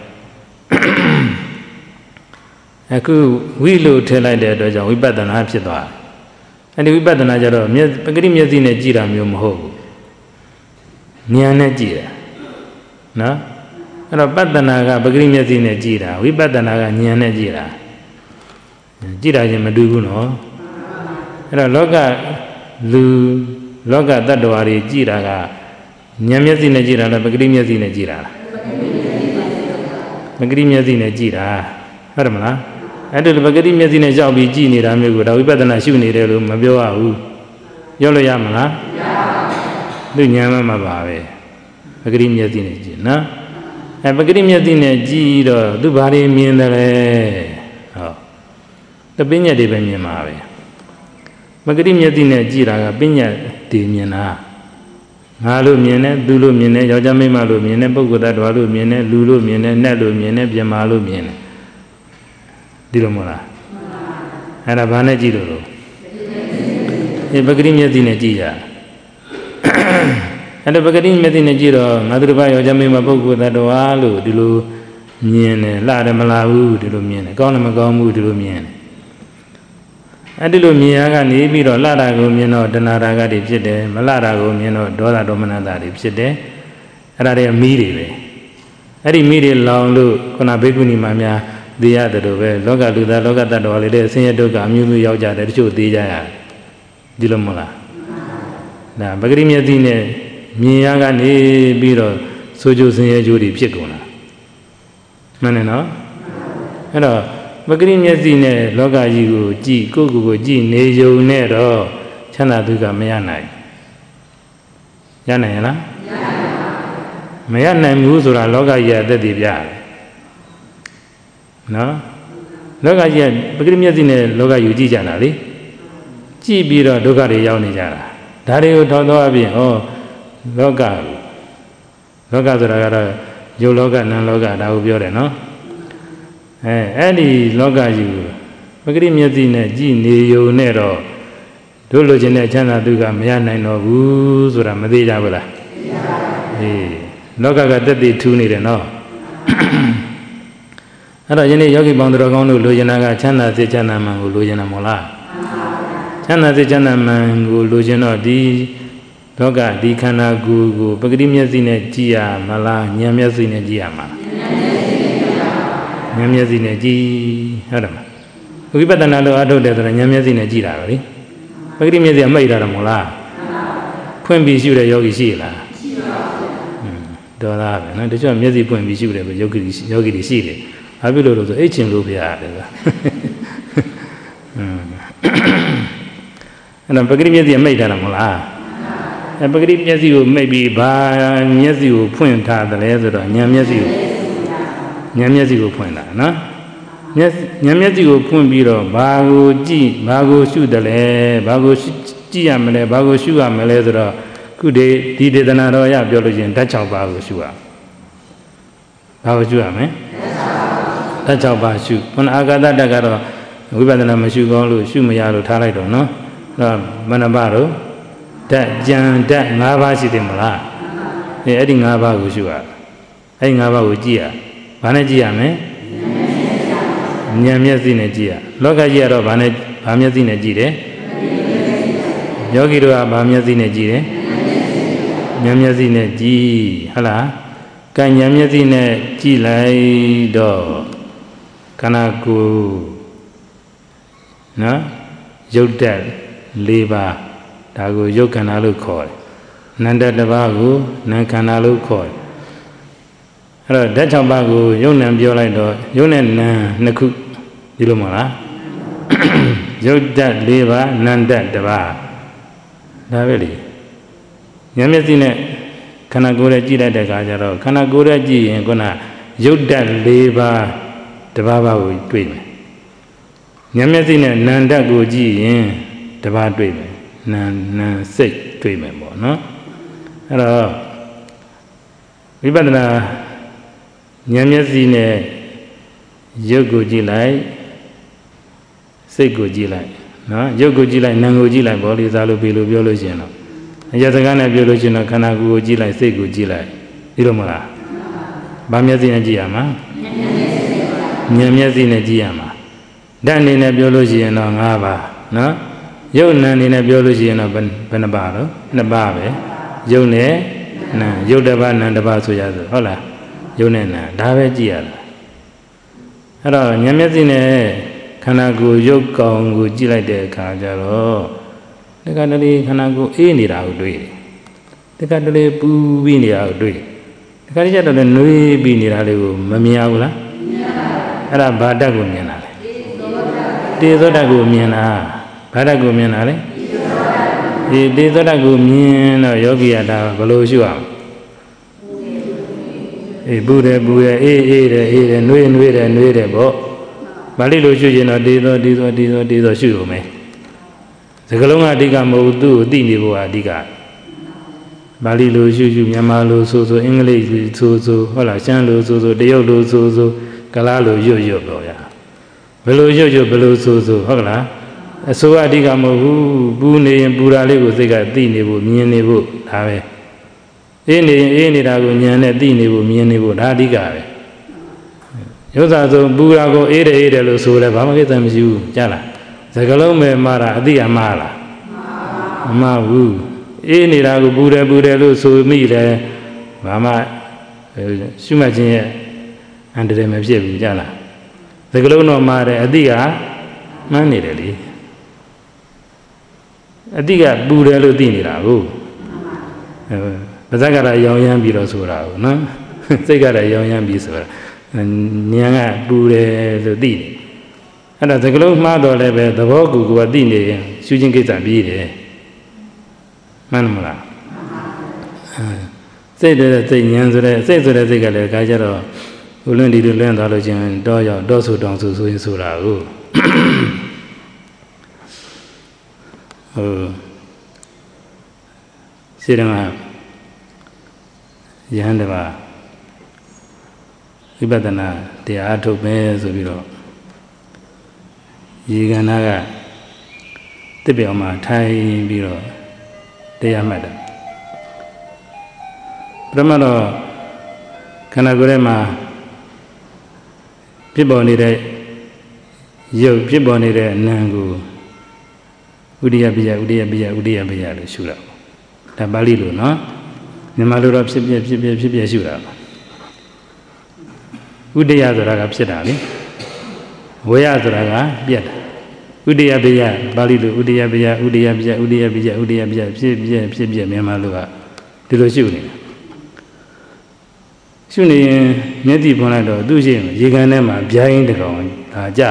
အခုဝိလို့ထည့်လိုက်တဲ့အတွက်ကြောင့်ဝိပဿနာဖြစ်သွားတယ်အဲဒီဝိပဿနာကျတော့မျက်ပဂရိမျက်စိနဲ့ကြည့်တာမျိုးမဟုတ်ဘူးဉာဏ်နဲ့ကြည့်တာနော်အဲ့တော့ပတ္တနာကပဂရိမျက်စိနဲ့ကြည့်တာဝိပဿနာကဉာဏ်နဲ့ကြည့်တာကြည့်တာချင်းမတူဘူးနော်အဲ့တော့လောကလူလောကတ attva တွေကြည်တာကဉာဏ်မျက်စိနဲ့ကြည်တာလားပဂရိမျက်စိနဲ့ကြည်တာလားပဂရိမျက်စိနဲ့ကြည်တာဟုတ်တယ်မလားအဲ့ဒါပဂရိမျက်စိနဲ့ကြောက်ပြီးကြည်နေတာမျိုးကိုဒါဝိပဿနာရှုနေတယ်လို့မပြောရဘူးပြောလို့ရမလားမရပါဘူးသူဉာဏ်မှမပါပဲပဂရိမျက်စိနဲ့ကြည်နော်အဲပဂရိမျက်စိနဲ့ကြည်တော့သူဘာတွေမြင်တယ်လဲဟောတပညာတွေပဲမြင်မှာပဲမဂရိမျက်စိနဲ့ကြည်တာကပညာတည်မြင်တာငါလို့မြင်တယ်သူလို့မြင်တယ်ယောက်ျားမိန်းမလို့မြင်တယ်ပုဂ္ဂိုလ်တ attva လို့မြင်တယ်လူလို့မြင်တယ်နတ်လို့မြင်တယ်ပြမာလို့မြင်တယ်ဒီလိုမဟုတ်လားအဲ့ဒါဘာနဲ့ကြည့်လို့လို့ဒီပဂရိမျက်စိနဲ့ကြည့်ရအဲ့ဒါပဂရိမျက်စိနဲ့ကြည့်တော့ငါတို့ဘာယောက်ျားမိန်းမပုဂ္ဂိုလ်တ attva လို့ဒီလိုမြင်တယ်လှတယ်မလားဘူးဒီလိုမြင်တယ်ကောင်းတယ်မကောင်းဘူးဒီလိုမြင်တယ်အဲ့ဒီလိုမြင်ရကနေပြီးတော့လှတာကိုမြင်တော့တဏှာရာဂတွေဖြစ်တယ်မလှတာကိုမြင်တော့ဒေါသဒေါမနတာတွေဖြစ်တယ်အဲ့ဒါတွေမီးတွေပဲအဲ့ဒီမီးတွေလောင်လို့ခုနဘိက္ခုနီမများသိရတယ်လို့ပဲလောကလူသားလောကတ attva တွေတဲ့ဆင်းရဲဒုက္ခအမျိုးမျိုးရောက်ကြတယ်တချို့သိကြရတယ်ဒီလိုမဟုတ်လားဒါပဂရိမျက်စိနဲ့မြင်ရကနေပြီးတော့ဆိုးကျိုးဆင်းရဲကျိုးတွေဖြစ်ကုန်တာမှန်တယ်နော်အဲ့တော့ပဂရိမျက်စိနဲ့လောကကြီးကိုကြည့်ကိုယ့်ကိုယ်ကိုကြည့်နေုံနဲ့တော့ချမ်းသာဒုက္ခမရနိုင်ရနိုင်ရလားမရနိုင်ဘူးဆိုတာလောကကြီးအသက်တည်ပြတယ်နော်လောကကြီးကပဂရိမျက်စိနဲ့လောကယူကြည့်ကြတာလေကြည့်ပြီးတော့ဒုက္ခတွေရောက်နေကြတာဒါတွေကိုထောက်တော့အပြင်ဟောလောကလောကဆိုတာကတော့ယုတ်လောကနံလောကဒါကိုပြောတယ်နော်အဲအဲ့ဒီလောကကြီးကိုပဂရိမျက်စိနဲ့ကြည်နေယုံနဲ့တော့တို့လိုချင်တဲ့ချမ်းသာဒုက္ခမရနိုင်တော့ဘူးဆိုတာမသေးကြဘူးလားအေးလောကကတက်တည်ထူးနေတယ်နော်အဲ့တော့ယနေ့ယောဂီပေါင်းတော်ကောင်းတို့လိုချင်တာကချမ်းသာစေချမ်းသာမှန်ကိုလိုချင်တာမဟုတ်လားချမ်းသာစေချမ်းသာမှန်ကိုလိုချင်တော့ဒီလောကဒီခန္ဓာကိုယ်ကိုပဂတိမျက်စိနဲ့ကြည့်ရမလားဉာဏ်မျက်စိနဲ့ကြည့်ရမှာဉာဏ်မျက်စိနဲ့ကြည့်ဟုတ်တယ်မလားဝိပဿနာလို့အထုတ်တယ်ဆိုတော့ဉာဏ်မျက်စိနဲ့ကြည့်တာပဲလေပဂတိမျက်စိကမိတ်တာတော့မဟုတ်လားဖွင့်ပြီးရှုတဲ့ယောဂီရှိလားရှိပါဘူးတော်သားပဲနော်တချို့မျက်စိဖွင့်ပြီးရှုတယ်ပဲယောဂီယောဂီတွေရှိတယ်ဘာဖြစ်လို့လဲဆိုအိတ်ချင်လို့ဖျားတယ်ကွာအဲ့တော့ပဂတိမျက်စိကမိတ်တာတော့မဟုတ်လားအဲပဂတိမျက်စိကိုမိတ်ပြီးဘာမျက်စိကိုဖွင့်ထားတယ်လဲဆိုတော့ဉာဏ်မျက်စိကိုဉာဏ်မျက်စိကိုဖွင့်တာနော်ဉာဏ်ဉာဏ်မျက်စိကိုဖွင့်ပြီးတော့ဘာကိုကြည့်ဘာကိုရှုတယ်လဲဘာကိုကြည့်ရမလဲဘာကိုရှုရမလဲဆိုတော့ခုဒီဒီဒေသနာတော်ရပြောလို့ရှိရင်ဓာတ်၆ပါးကိုရှုရဘာကိုရှုရမလဲဓာတ်၆ပါးရှုခုနအာဂတတကတော့ဝိပဿနာမရှုကောင်းလို့ရှုမရလို့ထားလိုက်တော့နော်အဲ့တော့မနပါတော့ဓာတ်ကြံဓာတ်၅ပါးရှိတယ်မလားအဲအဲ့ဒီ၅ပါးကိုရှုရအဲ့ဒီ၅ပါးကိုကြည့်ရဘာနဲ့ကြည့်ရမလဲဉာဏ်မျက်စိနဲ့ကြည့်ရလောကကြီးကတော့ဘာနဲ့ဘာမျက်စိနဲ့ကြည့်တယ်ယောဂီတို့ကဘာမျက်စိနဲ့ကြည့်တယ်ဉာဏ်မျက်စိနဲ့ကြည့်ဟုတ်လားကံဉာဏ်မျက်စိနဲ့ကြည့်လိုက်တော့ခန္ဓာကိုယ်နော်ရုပ်ဓာတ်၄ပါးဒါကိုရုပ်ခန္ဓာလို့ခေါ်တယ်နန္တတစ်ပါးကိုနာမ်ခန္ဓာလို့ခေါ်တယ်အဲ့တော့ဓာတ်၆ပါးကိုယုံနံပြောလိုက်တော့ယုံနဲ့နံနှစ်ခုဒီလိုမဟုတ်လားရုပ်ဓာတ်၄ပါးနန္တတစ်ပါးဒါပဲလေဉာဏ်မျက်စိနဲ့ခန္ဓာကိုယ်ရဲ့ကြည့်လိုက်တဲ့အခါကျတော့ခန္ဓာကိုယ်ရဲ့ကြည့်ရင်ခုနရုပ်ဓာတ်၄ပါးတစ်ပါးပါးကိုတွေ့မယ်ဉာဏ်မျက်စိနဲ့နန္တကိုကြည့်ရင်တစ်ပါးတွေ့မယ်နံနံစိတ်တွေ့မယ်ပေါ့နော်အဲ့တော့ဝိပဿနာဉာဏ်မျက်စိနဲ့ရုပ်ကိုကြည့်လိုက်စိတ်ကိုကြည့်လိုက်နော်ရုပ်ကိုကြည့်လိုက်နာမ်ကိုကြည့်လိုက်ဘောလေးစားလို့ပြီးလို့ပြောလို့ရှိရင်တော့အရစကားနဲ့ပြောလို့ရှိရင်တော့ခန္ဓာကိုယ်ကိုကြည့်လိုက်စိတ်ကိုကြည့်လိုက်ဒီလိုမလားဘာမျက်စိနဲ့ကြည့်ရမှာဉာဏ်မျက်စိနဲ့ကြည့်ရမှာဓာတ်အနေနဲ့ပြောလို့ရှိရင်တော့၅ပါးနော်ရုပ်နာမ်အနေနဲ့ပြောလို့ရှိရင်တော့ဘယ်နှပါတော့နှစ်ပါးပဲရုပ်နဲ့နာမ်ရုပ်တစ်ပါးနာမ်တစ်ပါးဆိုရဆိုဟုတ်လားရုပ်နဲ့နာမ်ဒါပဲကြည့်ရတာအဲ့တော့ဉာဏ်မျက်စိနဲ့ခန္ဓာကိုယ်ရုပ်ကောင်ကိုကြည့်လိုက်တဲ့အခါကျတော့တခါတလေခန္ဓာကိုယ်အေးနေတာကိုတွေ့တယ်တခါတလေပူပြီးနေတာကိုတွေ့တယ်တခါတလေကျတော့လည်းနှွေးပြီးနေတာလေးကိုမမြင်ဘူးလားမြင်ပါဘူးအဲ့ဒါဘာဓာတ်ကိုမြင်တာလဲတေဇောဓာတ်ကိုမြင်တာဘာဓာတ်ကိုမြင်တာလဲဒီတေဇောဓာတ်ကိုမြင်တော့ယောဂီကဒါဘယ်လိုရှုအောင်အေးပူတယ်ပူတယ်အေးအေးတယ်အေးတယ်နှွေးနှွေးတယ်နှွေးတယ်ပေါ့ပါဠိလိုရှုရင်တော့တေဇောတေဇောတေဇောတေဇောရှုရုံပဲစကလုံးကအဓိကမဟုတ်သူ့ကိုသိနေဖို့ကအဓိကပါဠိလိုရှုရှုမြန်မာလိုဆိုဆိုအင်္ဂလိပ်လိုဆိုဆိုဟုတ်လားရှမ်းလိုဆိုဆိုတရုတ်လိုဆိုဆိုကလားလိုရွတ်ရွတ်ပေါ့ဗျာဘယ်လိုရွတ်ရွတ်ဘယ်လိုဆိုဆိုဟုတ်လားအစိုးရအဓိကမဟုတ်ဘူးပူနေရင်ပူတာလေးကိုစိတ်ကသိနေဖို့မြင်နေဖို့ဒါပဲအေးနေရင်အေးနေတာကိုဉာဏ်နဲ့သိနေဖို့မြင်နေဖို့ဒါအဓိကပဲရုပ်သာဆိုပူတာကိုအေးတယ်အေးတယ်လို့ဆိုလဲဘာမှကိစ္စမရှိဘူးကြားလားစကလုံးပဲမှားတာအတိအမှားလားမမှားဘူးအေးနေတာကိုပူတယ်ပူတယ်လို့ဆိုမိတယ်ဘာမှရှုမှတ်ခြင်းရဲ့အန္တရာယ်မဖြစ်ဘူးကြားလားစကလုံးတော့မှားတယ်အတိကမှန်းနေတယ်လေအတိကပူတယ်လို့သိနေတာကိုပါဇက်ကရရောင်ရမ်းပြီးတော့ဆိုတာကိုနော်စိတ်ကလည်းရောင်ရမ်းပြီးဆိုတာဉာဏ်ကပူတယ်လို့သိတယ်အဲ့ဒါသကလုံးမှားတော့လည်းပဲသဘောကူကသိနေရင်ရှုခြင်းကိစ္စပြီးတယ်မှန်မလားစိတ်တဲ့စိတ်ဉာဏ်ဆိုတဲ့စိတ်ဆိုတဲ့စိတ်ကလည်းခါကြတော့ဘုလွင်ဒီလိုလွင်သွားလို့ချင်းတော့ရောက်တော့ဆူတောင်ဆူဆိုရင်ဆိုတာကိုဟိုစေတမယဟန်တပါဝိပဿနာတရားထုတ်မယ်ဆိုပြီးတော့ရေကနာကတစ်ပြောင်မှာထိုင်ပြီးတော့တရားမှတ်တယ်ပရမတော့ခန္ဓာကိုယ်ထဲမှာဖြစ်ပေါ်နေတဲ့ရုပ်ဖြစ်ပေါ်နေတဲ့အနံကိုဥဒိယပိယဥဒိယပိယဥဒိယပိယလို့ရှုတာဒါပါဠိလိုနော်မြန်မာလိုတော့ဖြစ်ပြဖြစ်ပြဖြစ်ပြရှုတာဥဒိယဆိုတာကဖြစ်တာလေဝေယဆိုတာကပြက်တာဥဒိယပိယပါဠိလိုဥဒိယပိယဥဒိယပိယဥဒိယပိယဥဒိယပိယဖြစ်ပြဖြစ်ပြမြန်မာလိုကဒီလိုရှုနေတာရှုနေရင်မျက်တိဖွင့်လိုက်တော့သူ့ရှိရေကန်ထဲမှာဗျိုင်းတကောင်ဒါကြ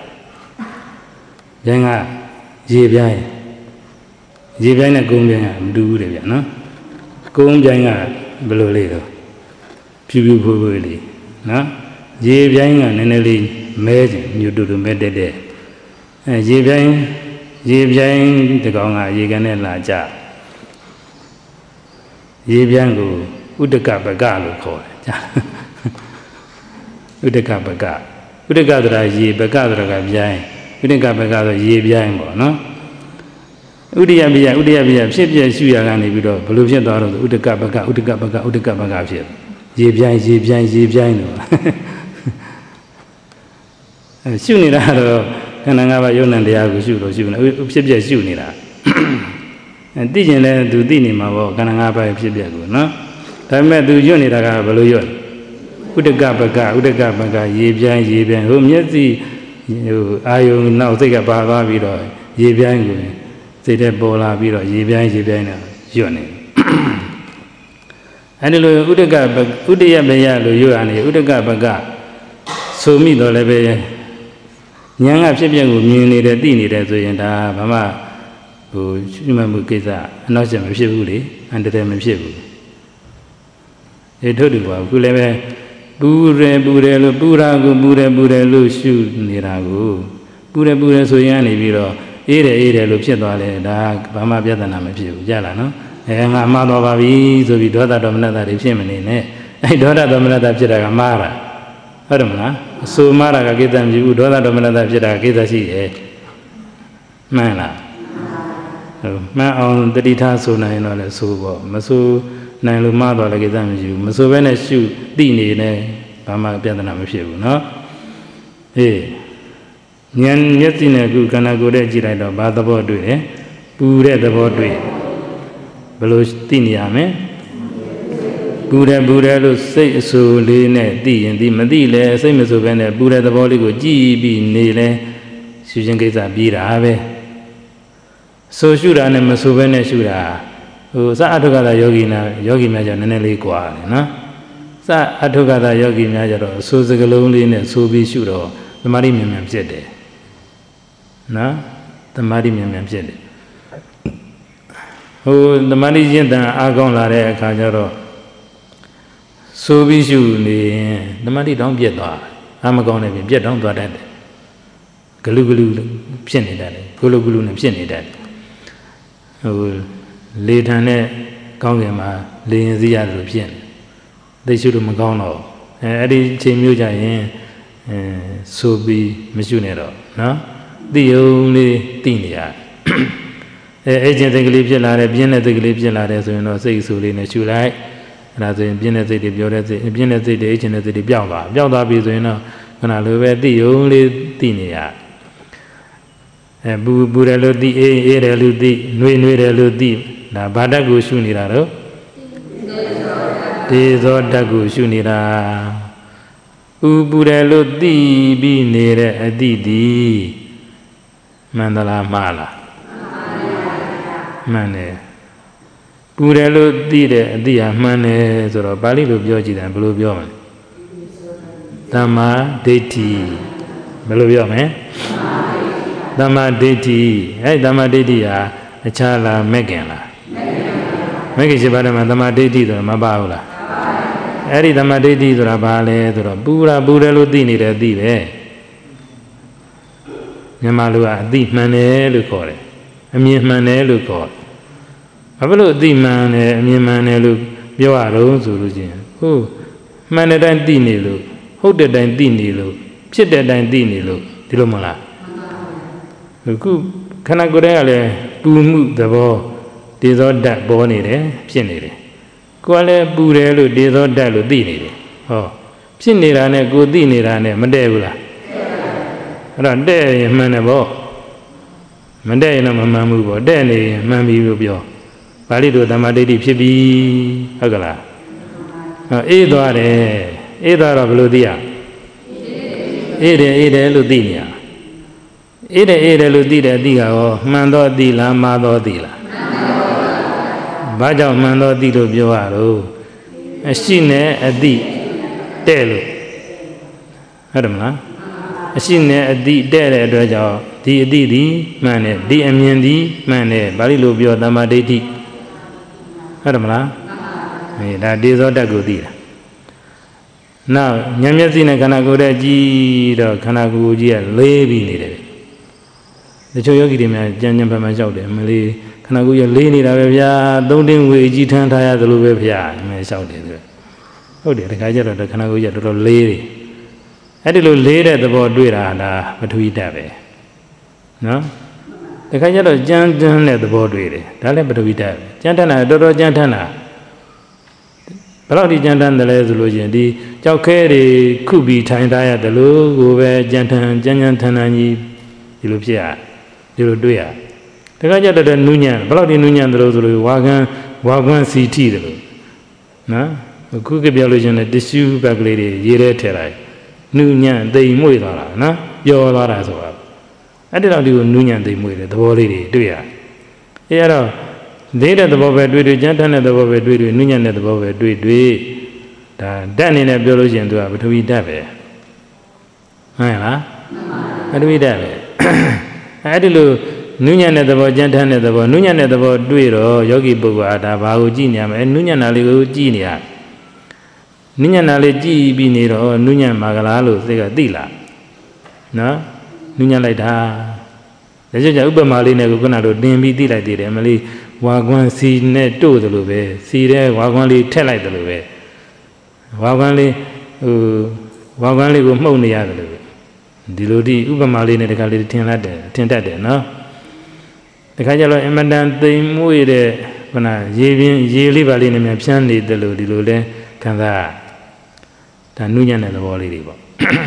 ဗျိုင်းကရေဗျိုင်းရေဗျိုင်းနဲ့ကုန်းဗျိုင်းကမတူဘူးလေဗျာနော်ကုန်းဗျိုင်းကဘယ်လိုလေးတော့ဖြူဖြူဖွေးဖွေးလေးနော်ရေဗျိုင်းကနည်းနည်းလေးမဲခြင်းညူတူတူမဲတက်တဲ့အဲရေဗျိုင်းရေဗျိုင်းတကောင်ကရေကန်နဲ့လာကြရေဗျိုင်းကိုဥဒကပကလို့ခေါ်တယ်ဥဒကပကဥဒကဆိုတာရေပကဆိုတာကဗျိုင်းဥဒကပကဆိုရေဗျိုင်းပေါ့နော်ဥဒိယပိယဥဒိယပိယဖြစ်ပြရှုရကနေပြီးတော့ဘယ်လိုဖြစ်သွားတော့ဥဒကပကဥဒကပကဥဒကပကဖြစ်ရေဗျိုင်းရေဗျိုင်းရေဗျိုင်းလို့အဲရှုနေတာတော့ခန္ဓာ၅ပါးယုံနံတရားကိုရှုလို့ရှုနေဖြစ်ပြရှုနေတာအဲသိကျင်လဲသူသိနေမှာပေါ့ခန္ဓာ၅ပါးဖြစ်ပြကိုနော်ဒါပေမဲ့သူညွတ်နေတာကဘယ်လိုညွတ်ဥဒကပကဥဒကပကရေပြိုင်းရေပြိုင်းဟိုမျက်စိဟိုအာယုံနောက်စိတ်ကပါသွားပြီးတော့ရေပြိုင်းကိုစိတ်ထဲပေါ်လာပြီးတော့ရေပြိုင်းရေပြိုင်းနဲ့ညွတ်နေအဲဒီလိုဥဒကပဥဒယပယလို့ညွတ်ရနေဥဒကပကဆိုမိတော့လည်းပဲဉာဏ်ကဖြစ်ပြကိုမြင်နေတယ်သိနေတယ်ဆိုရင်ဒါဘာမှဟိုရှိမှမှုကိစ္စအနောက်ကျမဖြစ်ဘူးလေအန္တရာယ်မဖြစ်ဘူးဒီထုတ်တူပါခုလည်းပဲပူရဲပူရဲလို့ပူရာကိုပူရဲပူရဲလို့ရှုနေတာကိုပူရဲပူရဲဆိုရင်ကနေပြီးတော့အေးတယ်အေးတယ်လို့ဖြစ်သွားတယ်ဒါဘာမှပြဿနာမဖြစ်ဘူးကြလားနော်အဲငါမှားသွားပါပြီဆိုပြီးဒေါသဒေါမနတတွေဖြစ်မနေနဲ့အဲဒေါသဒေါမနတဖြစ်တာကမှားတာဟုတ်တယ်မလားအဆိုမှားတာကကိစ္စမရှိဘူးဒေါသဒေါမနတဖြစ်တာကကိစ္စရှိတယ်မှန်လားဟုတ်မှန်အောင်တတိထားဆိုနိုင်တော့လဲဆိုပေါ့မဆိုနိုင်လို့မှားသွားလည်းကိစ္စမရှိဘူးမဆိုဘဲနဲ့ရှုသိနေတယ်ဘာမှပြဿနာမဖြစ်ဘူးเนาะအေးဉာဏ်မျက်စိနဲ့ခုခန္ဓာကိုယ်နဲ့ကြည့်လိုက်တော့ဘာသဘောတွေ့လဲပူတဲ့သဘောတွေ့ဘယ်လိုသိနေရမလဲပူတယ်ပူတယ်လို့စိတ်အဆူလေးနဲ့သိရင်ဒီမသိလဲစိတ်မဆူဘဲနဲ့ပူတဲ့သဘောလေးကိုကြည့်ပြီးနေလဲရှုခြင်းကိစ္စပြီးတာပဲဆိုရှုတာနဲ့မဆူဘဲနဲ့ရှုတာဟိုစအထုကသာယောဂီနာယောဂီများကြနည်းနည်းလေးကွာတယ်နော်စအထုကသာယောဂီများကြတော့အဆိုစကလုံးလေးနဲ့ဆိုပြီးရှုတော့သမာဓိမြန်မြန်ဖြစ်တယ်နော်သမာဓိမြန်မြန်ဖြစ်တယ်ဟိုသမာဓိကျင့်တန်အားကောင်းလာတဲ့အခါကျတော့ဆိုပြီးရှုနေရင်သမာဓိတောင်းပြတ်သွားအားမကောင်းတဲ့ပြင်ပြတ်တောင်းသွားတတ်တယ်ဂလူဂလူဖြစ်နေတတ်တယ်ဂလူဂလူနဲ့ဖြစ်နေတတ်တယ်ဟိုလေထန်နဲ့ကောင်းကင်မှာလေရင်စည်းရတယ်လို့ဖြစ်နေသိရှုလို့မကောင်းတော့အဲအဲ့ဒီအချိန်မျိုးကြရင်အဲဆိုပြီးမရှုနဲ့တော့နော်သိုံလေးသိနေရအဲအဲ့ချင်းစိတ်ကလေးဖြစ်လာတယ်ပြင်းတဲ့စိတ်ကလေးဖြစ်လာတယ်ဆိုရင်တော့စိတ်ဆူလေးနဲ့ရှုလိုက်အဲ့ဒါဆိုရင်ပြင်းတဲ့စိတ်တွေပြောတဲ့စိတ်ပြင်းတဲ့စိတ်တွေအဲ့ချင်းတဲ့စိတ်တွေပျောက်သွားပျောက်သွားပြီဆိုရင်တော့ခဏလိုပဲသိုံလေးသိနေရအဲပူပူတယ်လို့သိအေးအေးတယ်လို့သိနှွေးနှွေးတယ်လို့သိဒါဘာဓာတ်ကိုရှုနေတာတော့ဒေဇောဓာတ်ကိုရှုနေတာဥပူတယ်လို့သိပြီးနေတဲ့အတိတိမှန်သလားမှားလားမှန်တယ်ပူတယ်လို့သိတဲ့အတိဟာမှန်တယ်ဆိုတော့ပါဠိလိုပြောကြည့်တယ်ဘယ်လိုပြောမလဲသမ္မာဒိဋ္ဌိဘယ်လိုပြောမလဲသမ္မာဒိဋ္ဌိအဲ့သမ္မာဒိဋ္ဌိဟာအခြားလားမဲ့ခင်လားမဂ္ဂင်ရှိပါတယ်မှာသမ္မာဒိဋ္ဌိဆိုတာမပါဘူးလားအဲ့ဒီသမ္မာဒိဋ္ဌိဆိုတာဘာလဲဆိုတော့ပူရာပူတယ်လို့သိနေတယ်သိပဲမြန်မာလူကအသိမှန်တယ်လို့ခေါ်တယ်အမြင်မှန်တယ်လို့ခေါ်တယ်ဘာဖြစ်လို့အသိမှန်တယ်အမြင်မှန်တယ်လို့ပြောရတော့ဆိုလို့ချင်းဟုတ်မှန်တဲ့တိုင်းသိနေလို့ဟုတ်တဲ့တိုင်သိနေလို့ဖြစ်တဲ့တိုင်သိနေလို့ဒီလိုမလားအခုခန္ဓာကိုယ်ရဲ့လည်းပူမှုသဘောဒေဇောဓာတ်ပေါ်နေတယ်ဖြစ်နေတယ်ကိုယ်လည်းပူတယ်လို့ဒေဇောဓာတ်လို့သိနေတယ်ဟောဖြစ်နေတာနဲ့ကိုယ်သိနေတာနဲ့မတည့်ဘူးလားအဲ့တော့တဲ့ရင်မှန်တယ်ပေါ့မတဲ့ရင်တော့မမှန်ဘူးပေါ့တဲ့နေရင်မှန်ပြီလို့ပြောပါဠိတော်သမ္မာဒိဋ္ဌိဖြစ်ပြီဟုတ်ကလားအေးသွားတယ်အေးသွားတော့ဘယ်လိုသိရအေးတယ်အေးတယ်လို့သိနေရအေးတယ်အေးတယ်လို့သိတယ်သိတာရောမှန်တော့သိလားမှားတော့သိလားဘာကြောင့်မှန်တော့သိလို့ပြောရတော့အရှိနဲ့အသိတဲ့လို့ဟုတ်တယ်မလားအရှိနဲ့အသိတဲ့တဲ့အတွက်ကြောင့်ဒီအသိသည်မှန်တယ်ဒီအမြင်သည်မှန်တယ်ဘာလို့ပြောသမ္မာဒိဋ္ဌိဟုတ်တယ်မလားအဲဒါဒေဇောဓာတ်ကိုသိတာနောက်ဉာဏ်မျက်စိနဲ့ခန္ဓာကိုယ်ရဲ့ကြည့်တော့ခန္ဓာကိုယ်ကြီးကလေးပြီးနေတယ်တချို့ယောဂီတွေများကြံကြံပန်ပန်လျှောက်တယ်မလေးခန္ဓာကိုယ်ကြီးလေးနေတာပဲဗျာသုံးတင်းဝေကြီးထမ်းထားရသလိုပဲဗျာအမေလျှောက်တယ်ဆိုဟုတ်တယ်တခါကျတော့ခန္ဓာကိုယ်ကြီးတော်တော်လေးတယ်အဲ့ဒီလိုလေးတဲ့သဘောတွေ့တာလားပထဝီဓာတ်ပဲနော်တခါကျတော့ကြမ်းတမ်းတဲ့သဘောတွေ့တယ်ဒါလည်းပထဝီဓာတ်ပဲကြမ်းတမ်းတာတော်တော်ကြမ်းတမ်းတာဘယ်လောက်ဒီကြမ်းတမ်းတယ်လဲဆိုလို့ချင်းဒီကြောက်ခဲတွေခုပြီးထိုင်ထားရတယ်လို့ကိုပဲကြမ်းတမ်းကြမ်းကြမ်းထန်ထန်ကြီးဒီလိုဖြစ်ရဒီလိုတွေ့ရတခါကျတော့နူးညံ့ဘယ်လောက်ဒီနူးညံ့တယ်လို့ဆိုလို့ဝါကန်းဝါကွန်းစီထိတယ်လို့နော်အခုကပြောလို့ချင်းလည်း tissue bag ကလေးတွေရေးရဲထည့်လိုက်နူးညံ့သိမ်မွေ့သွားတာနော်ပျော်သွားတာဆိုတာအဲ့ဒီတော့ဒီကိုနူးညံ့သိမ်မွေ့တယ်သဘောလေးတွေတွေ့ရအဲအဲ့တော့လေးတဲ့သဘောပဲတွေ့တွေ့ကြမ်းတမ်းတဲ့သဘောပဲတွေ့တွေ့နုညံ့တဲ့သဘောပဲတွေ့တွေ့ဒါဓာတ်အနေနဲ့ပြောလို့ရှိရင်သူကပထဝီဓာတ်ပဲဟုတ်ရဲ့လားပထဝီဓာတ်ပဲအဲ့ဒီလိုနုညံ့တဲ့သဘောကြမ်းတမ်းတဲ့သဘောနုညံ့တဲ့သဘောတွေ့တော့ယောဂီပုဂ္ဂိုလ်အားဒါဘာကိုကြည့်နေရမလဲနုညံ့တာလေးကိုကြည့်နေရနုညံ့တာလေးကြည့်ပြီးနေတော့နုညံ့မှာကလားလို့စိတ်ကသိလားနော်နုညံ့လိုက်တာဒါကြောင့်ဥပမာလေးနဲ့ခုနကတင်ပြီးသိလိုက်သေးတယ်မလေးဝါကွန်းစီနဲ့တို့တယ်လို့ပဲစီတဲ့ဝါကွန်းလေးထက်လိုက်တယ်လို့ပဲဝါကွန်းလေးဟိုဝါကွန်းလေးကိုမှုတ်နေရတယ်လို့ဒီလိုဒီဥပမာလေးနဲ့တခါလေးထင်လိုက်တယ်ထင်တတ်တယ်နော်တခါကျတော့အမတန်သိမ်မွေ့တဲ့ခုနရေပြင်းရေလေးပါလေးနဲ့မြန်ဖြန်းနေတယ်လို့ဒီလိုလဲခံစားဒါနုညံ့တဲ့သဘောလေးတွေပေါ့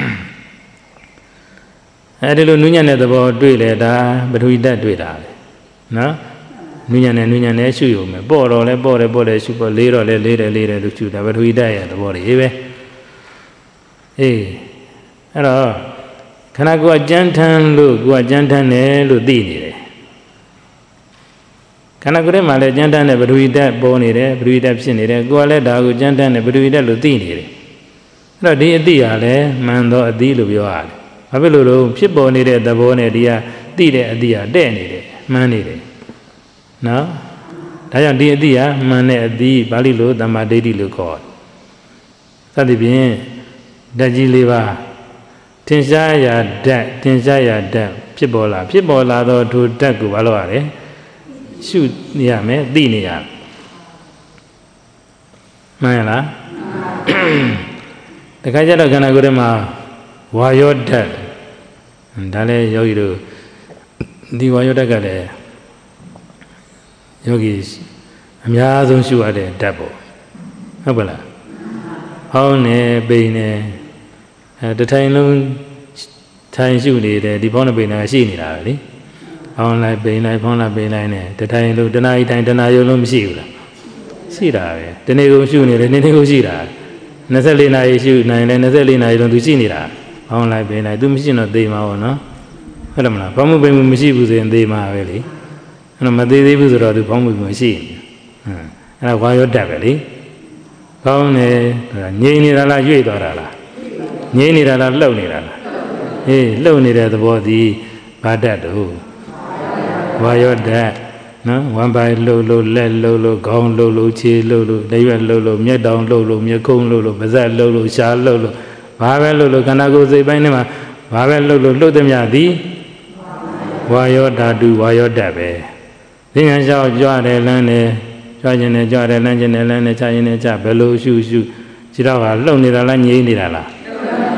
အဲဒီလိုနုညံ့တဲ့သဘောတွေ့လေဒါပထဝီဓာတ်တွေ့တာလေနော်နုညံ့နဲ့နုညံ့နဲ့ရှုရုံပဲပေါ့တော့လဲပေါ့တယ်ပေါ့တယ်ရှုပေါ့လေးတော့လဲလေးတယ်လေးတယ်လို့ရှုတာပထဝီဓာတ်ရဲ့သဘောတွေပဲအေးအဲ့တော့ခန္ဓာကိုယ်အကျဉ်းထမ်းလို့ကိုယ်အကျဉ်းထမ်းတယ်လို့သိနေတယ်ခန္ဓာကိုယ်ထဲမှာလည်းအကျဉ်းထမ်းတဲ့ပထဝီဓာတ်ပေါ်နေတယ်ပထဝီဓာတ်ဖြစ်နေတယ်ကိုယ်ကလည်းဒါကိုအကျဉ်းထမ်းတဲ့ပထဝီဓာတ်လို့သိနေတယ်အဲ့တော့ဒီအသိဟာလည်းမှန်သောအသိလို့ပြောရတယ်ဘာဖြစ်လို့လို့ဖြစ်ပေါ်နေတဲ့သဘောနဲ့ဒီကသိတဲ့အသိဟာတဲ့နေတယ်မှန်နေတယ်နော်ဒါကြောင့်ဒီအသိဟာမှန်တဲ့အသိပါဠိလိုသမ္မာဒိဋ္ဌိလို့ခေါ်တယ်သတိဖြင့်ဓာတ်ကြီးလေးပါထင်ရှားရာဓာတ်ထင်ရှားရာဓာတ်ဖြစ်ပေါ်လာဖြစ်ပေါ်လာတော့ထိုဓာတ်ကိုဘာလို့ရလဲရှုနေရမယ်သိနေရမှန်လားတခါကျတော့ခန္ဓာကိုယ်ထဲမှာဝါယောဓာတ်ဒါလည်းယောဂီတို့ဒီဝါယောဓာတ်ကလည်းယောဂီအများဆုံးရှုရတဲ့ဓာတ်ပေါ့ဟုတ်ပါလားဟောင်းနေပိန်နေအဲတထိုင်လုံးထိုင်ရှုနေတယ်ဒီဖောင်းနေပိန်နေရှိနေတာပဲလေဟောင်းလိုက်ပိန်လိုက်ဖောင်းလိုက်ပိန်လိုက်နဲ့တထိုင်လုံးတနာရီထိုင်တနာရုံလုံးမရှိဘူးလားရှိတာပဲဒီနေ့ကုန်ရှုနေတယ်နေ့နေ့ကုန်ရှိတာနှစ်ဆယ့်လေးနာရီရှုနိုင်တယ်နှစ်ဆယ့်လေးနာရီလုံးသူရှိနေတာဟောင်းလိုက်ပိန်လိုက်သူမရှိတော့သေမှာပေါ့နော်ဟုတ်တယ်မလားဘောင်းမှုပိန်မှုမရှိဘူးဆိုရင်သေမှာပဲလေအဲ့တော့မသေးသေးဘူးဆိုတော့သူဘောင်းမှုမရှိဘူးဟမ်အဲ့ဒါဝါရောတက်ပဲလေကောင်းတယ်ငြိမ်နေတာလားရွေ့သွားတာလားငြိမ်နေတာလားလှုပ်နေတာလားအေးလှုပ်နေတဲ့သဘောသည်ဘာတတ်တော့ဝါရောတက်နော်ဝမ်းပိုင်းလှုပ်လို့လက်လှုပ်လို့ခေါင်းလှုပ်လို့ခြေလှုပ်လို့လက်ရွက်လှုပ်လို့မျက်တောင်လှုပ်လို့မျက်ခုံးလှုပ်လို့ပါးစပ်လှုပ်လို့ရှားလှုပ်လို့ဘာပဲလှုပ်လို့ခန္ဓာကိုယ်စိတ်ပိုင်းထဲမှာဘာပဲလှုပ်လို့လှုပ်သမျှသည်ဝါရောဓာတုဝါရောတက်ပဲသင်္ကန်းလျှောက်ကြွတယ်လမ်းတယ်ကြွခြင်းနဲ့ကြွတယ်လမ်းခြင်းနဲ့လမ်းနဲ့ချခြင်းနဲ့ချဘယ်လိုရှုရှုခြေတော့ကလှုပ်နေတာလားငြိမ်နေတာလား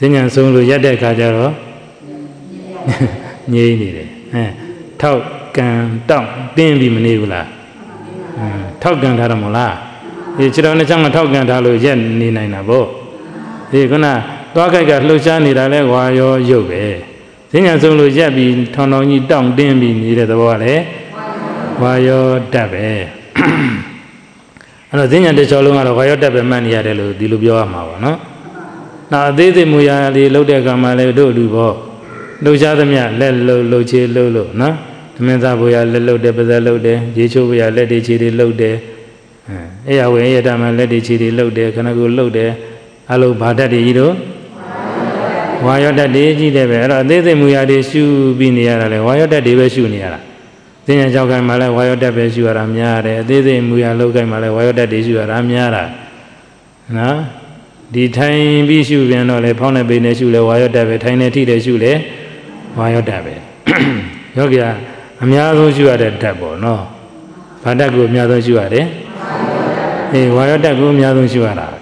ဈဉ္ဉံဆုံးလို့ရက်တဲ့ခါကျတော့ငြိမ့်နေတယ်အဲထောက်ကံတောင့်တင်းပြီးမနေဘူးလားထောက်ကံထားတော့မလားဒီခြေတော်နှစ်ချောင်းကထောက်ကံထားလို့ရက်နေနိုင်တာပေါ့ဒီခုနသွားကြိုက်ကလှုပ်ရှားနေတာလဲဝါရောရုပ်ပဲဈဉ္ဉံဆုံးလို့ရက်ပြီးထောင်ထောင်ကြီးတောင့်တင်းပြီးနေတဲ့သဘောကလည်းဝါရောတတ်ပဲအဲ့တော့ဈဉ္ဉံတစ်ချောင်းလုံးကတော့ဝါရောတတ်ပဲမှတ်နေရတယ်လို့ဒီလိုပြောရမှာပါနော်နောက်အသေးစိတ်မူရာလေးလှုပ်တဲ့ကံမှလည်းတို့အတူပေါ့လှုပ်ရှားသမျှလက်လှုပ်လှုပ်ချေလှုပ်လို့နော်သမင်းသားဘုရားလက်လှုပ်တယ်ပါးစပ်လှုပ်တယ်ရေချိုးဘုရားလက်တွေခြေတွေလှုပ်တယ်အဲအယဝေယတမလက်တွေခြေတွေလှုပ်တယ်ခဏကိုလှုပ်တယ်အလုံးဘာတတ်တွေကြီးတို့ဝါရောတတ်တွေကြီးတယ်ပဲအဲ့တော့အသေးစိတ်မူရာတွေရှုပြီးနေရတာလေဝါရောတတ်တွေပဲရှုနေရတာသင်္ကြန်ကြောက်ခိုင်းမှလည်းဝါရောတတ်ပဲရှုရတာများတယ်အသေးစိတ်မူရာလှုပ်ခိုင်းမှလည်းဝါရောတတ်တွေရှုရတာများတာနော်ဒီထိုင်ပြီးရှုပြန်တော့လေဖောင်းနေပိနေရှုလဲဝါရောတတ်ပဲထိုင်နေထိတယ်ရှုလဲဝါရောတတ်ပဲယောဂီအများဆုံးရှုရတဲ့ဓာတ်ပေါ့နော်ဘာဓာတ်ကိုအများဆုံးရှုရတယ်အေးဝါရောဓာတ်ကိုအများဆုံးရှုရတာ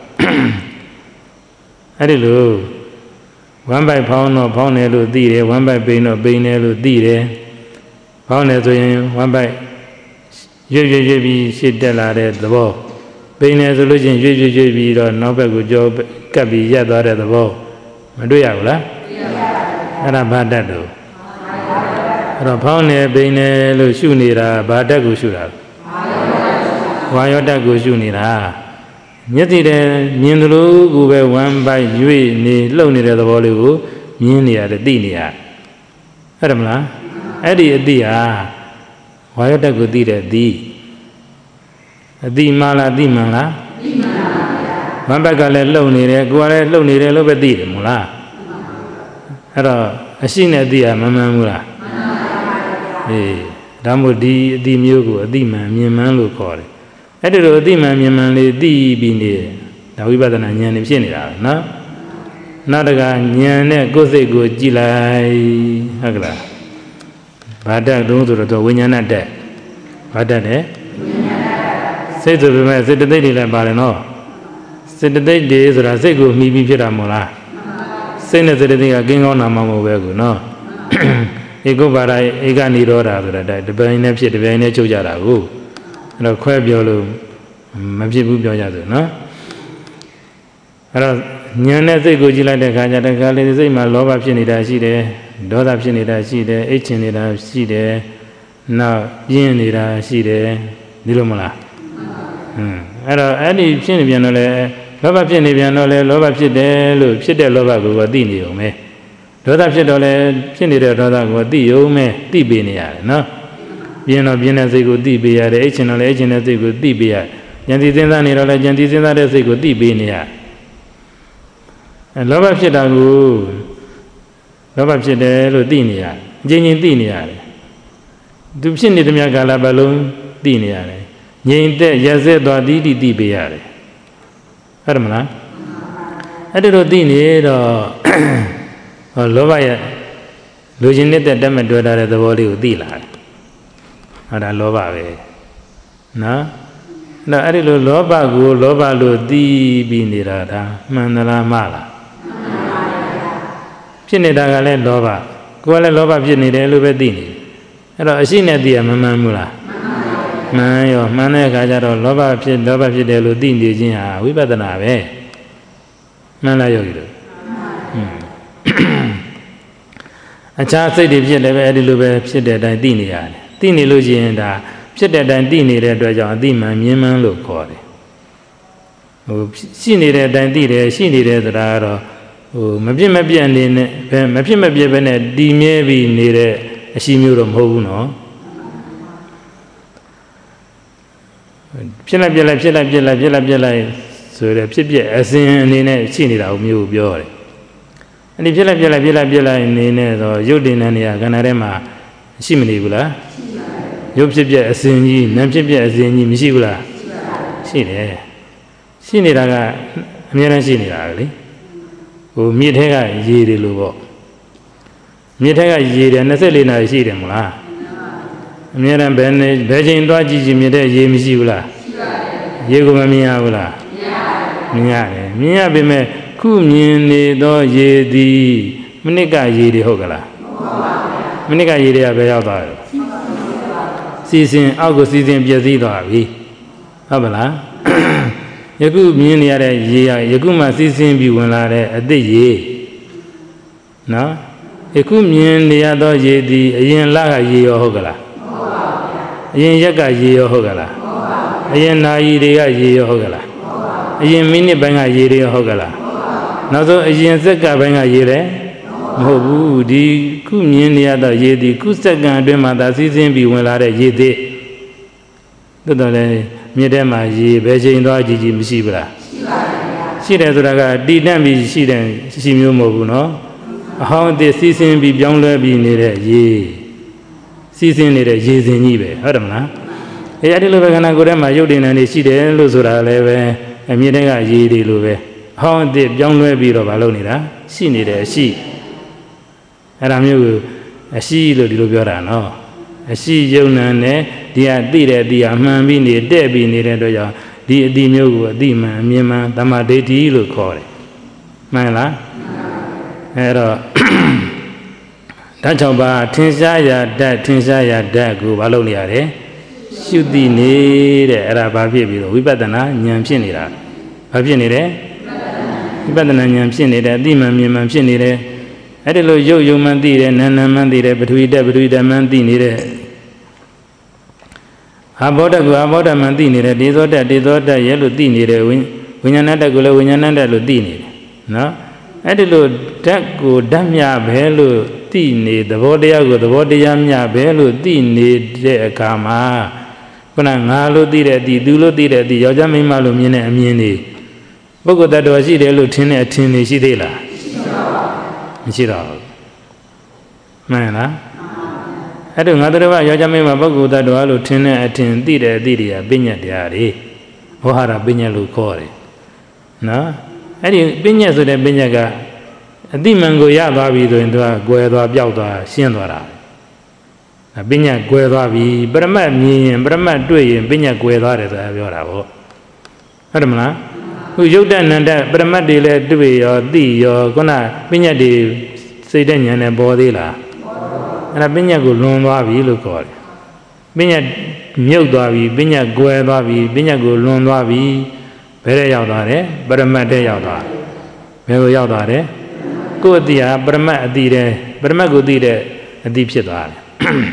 အဲ့ဒီလိုဝမ်းပိုက်ဖောင်းတော့ဖောင်းတယ်လို့သိတယ်ဝမ်းပိုက်ပိန်တော့ပိန်တယ်လို့သိတယ်ဖောင်းတယ်ဆိုရင်ဝမ်းပိုက်ရွေ့ရွေ့ရွေ့ပြီးရှစ်တက်လာတဲ့သဘောပိန်တယ်ဆိုလို့ချင်းရွေ့ရွေ့ရွေ့ပြီးတော့နောက်ဘက်ကိုကြောကပ်ပြီးရက်သွားတဲ့သဘောမတွေ့ရဘူးလားတွေ့ရပါဘူးအဲ့ဒါဘာဓာတ်တော့အဲ့တော့ဖောင်းနေပိန်နေလို့ရှုနေတာဘာဓာတ်ကိုရှုတာဝါရောဓာတ်ကိုရှုနေတာမျက်စိနဲ့မြင်သလိုကိုပဲဝမ်းပိုက်ရွေ့နေလှုပ်နေတဲ့သဘောလေးကိုမြင်နေရတယ်သိနေရအဲ့ဒါမလားအဲ့ဒီအသိဟာဝါရောဓာတ်ကိုသိတဲ့အသိအသိမှလားအသိမှန်လားသိမှန်ပါဗျာဝမ်းပိုက်ကလည်းလှုပ်နေတယ်ကိုယ်ကလည်းလှုပ်နေတယ်လို့ပဲသိတယ်မို့လားအဲ့တော့အရှိနဲ့အသိဟာမမှန်ဘူးလားအေးဒါမို့ဒီအတိမျိုးကိုအတိမှန်မြင်မှန်းလို့ခေါ်တယ်အဲ့ဒီလိုအတိမှန်မြင်မှန်လေးသိပြီးနေဒါဝိပဿနာဉာဏ်နဲ့ဖြစ်နေတာနော်နောက်တကဉာဏ်နဲ့ကိုယ်စိတ်ကိုကြည်လိုက်ဟုတ်ကလားဘာတတ်တုံးဆိုတော့ဝိညာဏတတ်ဘာတတ်လဲစိတ်ဆိုပေမဲ့စေတသိက်တွေလည်းပါတယ်နော်စေတသိက်တွေဆိုတာစိတ်ကိုမှီပြီးဖြစ်တာမဟုတ်လားစိတ်နဲ့စေတသိက်ကကင်းကောင်းတာမှမဟုတ်ပဲကူနော်ဧကုပ္ပါဒဧကနိရောဓဆိုတာတပိုင်းနဲ့ဖြစ်တပိုင်းနဲ့ချုပ်ကြတာကိုအဲ့တော့ခွဲပြောလို့မဖြစ်ဘူးပြောကြဆိုနော်အဲ့တော့ဉာဏ်နဲ့စိတ်ကိုကြည့်လိုက်တဲ့အခါကျတော့ခါလေးစိတ်မှာလောဘဖြစ်နေတာရှိတယ်ဒေါသဖြစ်နေတာရှိတယ်အိတ်ချင်နေတာရှိတယ်နောက်ပြင်းနေတာရှိတယ်ဒီလိုမလားဟွန်းအဲ့တော့အဲ့ဒီဖြစ်နေပြန်တော့လေလောဘဖြစ်နေပြန်တော့လေလောဘဖြစ်တယ်လို့ဖြစ်တဲ့လောဘကိုကသိနေုံပဲဒေါသဖြစ်တော့လဲဖြစ်နေတဲ့ဒေါသကိုသိရုံနဲ့သိပေးနေရတယ်နော်ပြင်းတော့ပြင်းတဲ့စိတ်ကိုသိပေးရတယ်အိတ်ချင်တော့လဲအိတ်ချင်တဲ့စိတ်ကိုသိပေးရဉာဏ်သိစဉ်းစားနေတော့လဲဉာဏ်သိစဉ်းစားတဲ့စိတ်ကိုသိပေးနေရအဲလောဘဖြစ်တာကိုလောဘဖြစ်တယ်လို့သိနေရတယ်အချင်းချင်းသိနေရတယ်သူဖြစ်နေတဲ့မြတ်ကာလပတ်လုံးသိနေရတယ်ငြိမ်သက်ရက်စက်သွားတိတိသိပေးရတယ်ဟုတ်တယ်မလားအဲ့ဒီလိုသိနေတော့ဟောလောဘရဲ့လူချင်းနဲ့တက်မတွေ့တာတဲ့သဘောလေးကိုသိလာတယ်ဟောဒါလောဘပဲနော်အဲ့အဲ့ဒီလိုလောဘကိုလောဘလို့သိပြီးနေတာဒါမှန်သလားမလားဖြစ်နေတာကလည်းလောဘကိုယ်ကလည်းလောဘဖြစ်နေတယ်လို့ပဲသိနေတယ်အဲ့တော့အရှိနဲ့သိရမမှန်ဘူးလားမှန်ရောမှန်တဲ့အခါကျတော့လောဘဖြစ်လောဘဖြစ်တယ်လို့သိနေခြင်းဟာဝိပဿနာပဲမှန်လားယောဂီတို့အခြားစိတ်တွေဖြစ်လည်းပဲအဲ့ဒီလိုပဲဖြစ်တဲ့အတိုင်းသိနေရတယ်သိနေလို့ရှိရင်ဒါဖြစ်တဲ့အတိုင်းသိနေတဲ့အတွက်ကြောင့်အသိမှန်မြင်မှန်လို့ခေါ်တယ်ဟိုရှိနေတဲ့အတိုင်းသိတယ်ရှိနေတယ်ဆိုတာကတော့ဟိုမပြစ်မပြတ်နေနဲ့ဘယ်မဖြစ်မပြတ်ပဲနဲ့တည်မြဲပြီးနေတဲ့အရှိမျိုးတော့မဟုတ်ဘူးနော်ဖြစ်လိုက်ပြက်လိုက်ဖြစ်လိုက်ပြက်လိုက်ပြက်လိုက်ပြက်လိုက်ဆိုတဲ့ဖြစ်ပြက်အစဉ်အနေနဲ့ရှိနေတာကိုမျိုးပြောတယ်အဲ့ဒီဖြစ်လိုက်ပြက်လိုက်ပြက်လိုက်ပြက်လိုက်နေနေတော့ရုပ်တင်တဲ့နေရာခန္ဓာထဲမှာရှိမနေဘူးလားရုပ်ဖြစ်ပြက်အစဉ်ကြီးနာမ်ဖြစ်ပြက်အစဉ်ကြီးမရှိဘူးလားရှိတယ်ရှိနေတာကအများအားရှိနေတာလေဟိုမြစ်ထဲကရေတွေလို့ပေါ့မြစ်ထဲကရေတယ်၂၄နာရီရှိတယ်မလားအများအားဘယ်နေဘယ်ချိန်သွားကြည့်ကြည့်မြစ်ထဲရေမရှိဘူးလားရှိပါတယ်ရေကိုမမြင်ရဘူးလားမြင်ရတယ်မြင်ရတယ်မြင်ရပေမဲ့ခုမြင်နေသောရေသည်မနစ်ကရေတွေဟုတ်ကလားမနစ်ကရေတွေကဘယ်ရောက်သွားလဲစီစဉ်အောက်ကိုစီစဉ်ပြည့်စည်သွားပြီဟုတ်ပါလားယခုမြင်နေရတဲ့ရေရယခုမှစီစဉ်ပြီးဝင်လာတဲ့အသစ်ရေနော်ယခုမြင်နေရသောရေသည်အရင်လကရေရောဟုတ်ကလားအရင်ရက်ကရေရောဟုတ်ကလားအရင်နာရီတွေကရေရောဟုတ်ကလားအရင်မိနစ်ပိုင်းကရေတွေရောဟုတ်ကလားနောက်ဆုံးအရင်စက္ကန့်ပိုင်းကရေတယ်မဟုတ်ဘူးဒီခုမြင်နေရသောရေသည်ခုစက္ကန့်အတွင်းမှာသာစီစဉ်ပြီးဝင်လာတဲ့ရေသစ်တော်တော်လည်းမြစ်ထဲမှာရေဘယ်ချိန်သွားကြည့်ကြည့်မရှိဘူးလားရှိတယ်ဆိုတာကတည်တံ့ပြီးရှိတယ်ရှိမျိုးမဟုတ်ဘူးနော်အဟောင်းအသစ်စီစဉ်ပြီးပြောင်းလဲပြီးနေတဲ့ရေစီစဉ်နေတဲ့ရေစင်ကြီးပဲဟုတ်တယ်မလားအဲအဲ့ဒီလိုပဲခန္ဓာကိုယ်ထဲမှာရုပ်တည်နေနေရှိတယ်လို့ဆိုတာလည်းပဲအမြင့်တဲ့ကရေတွေလိုပဲအဟောင်းအသစ်ပြောင်းလဲပြီးတော့မလုပ်နေတာရှိနေတယ်အရှိအဲ့ဒါမျိုးကိုအရှိလို့ဒီလိုပြောတာနော်အရှိယုံနာနဲ့ဒီဟာသိတဲ့အတိအမှန်ပြီးနေတဲ့ပြီးနေတဲ့အတွက်ကြောင့်ဒီအတိမျိုးကိုအတိမှန်အမြင်မှန်သမ္မာဒိဋ္ဌိလို့ခေါ်တယ်မှန်လားအဲ့တော့ဓာတ်၆ပါးထင်ရှားရာဓာတ်ထင်ရှားရာဓာတ်ကိုမလုပ်နေရတယ်ရှုသိနေတဲ့အဲ့ဒါဘာဖြစ်ပြီးတော့ဝိပဿနာဉာဏ်ဖြစ်နေတာဘာဖြစ်နေလဲဝိပဿနာဉာဏ်ဖြစ်နေတယ်အတိမှန်မြင်မှန်ဖြစ်နေတယ်အဲ့ဒီလိုရုပ်ယုံမှန်သိတယ်နာနာမှန်သိတယ်ပထဝီတက်ပထဝီတက်မှန်သိနေတယ်အဘောဓကအဘောဓမှန်သိနေတယ်ဒေဇောတက်ဒေဇောတက်ရဲ့လို့သိနေတယ်ဝိညာဏတက်ကိုလည်းဝိညာဏတက်လို့သိနေတယ်နော်အဲ့ဒီလိုဓာတ်ကိုဓာတ်မြပဲလို့သိနေသဘောတရားကိုသဘောတရားမြပဲလို့သိနေတဲ့အခါမှာခုနငါလို့သိတဲ့အတိသူလို့သိတဲ့အတိယောက်ျားမိန်းမလို့မြင်တဲ့အမြင်တွေပုဂ္ဂိုလ်တ attva ရှိတယ်လို့ထင်တဲ့အထင်တွေရှိသေးလားမရှိတော့ဘူးမှန်လားအဲ့တော့ငါတို့ကယောက်ျားမိန်းမပုဂ္ဂိုလ်တ attva လို့ထင်တဲ့အထင်သိတဲ့အတိတွေကပညာတရားတွေဝဟရပညာလို့ခေါ်တယ်နော်အဲ့ဒီပညာဆိုတဲ့ပညာကအတိမှန်ကိုရသွားပြီဆိုရင်သူကကွယ်သွားပျောက်သွားရှင်းသွားတာပညာကွယ်သွားပြီပရမတ်မြင်ရင်ပရမတ်တွေ့ရင်ပညာကွယ်သွားတယ်ဆိုတာပြောတာပေါ့ဟုတ်တယ်မလားခုယုတ်တနန္တပရမတ်တွေလည်းတွေ့ရောသိရောခုနပညာတွေစိတ်တဲ့ဉာဏ်နဲ့ပေါ်သေးလားအဲ့ဒါပညာကိုလွန်သွားပြီလို့ခေါ်တယ်ပညာမြုပ်သွားပြီပညာကွယ်သွားပြီပညာကိုလွန်သွားပြီဘယ်ထဲရောက်သွားတယ်ပရမတ်ထဲရောက်သွားဘယ်ကိုရောက်သွားတယ်ကိုယ်အတိဟာပရမတ်အတိတဲ့ပရမတ်ကိုသိတဲ့အတိဖြစ်သွားတယ်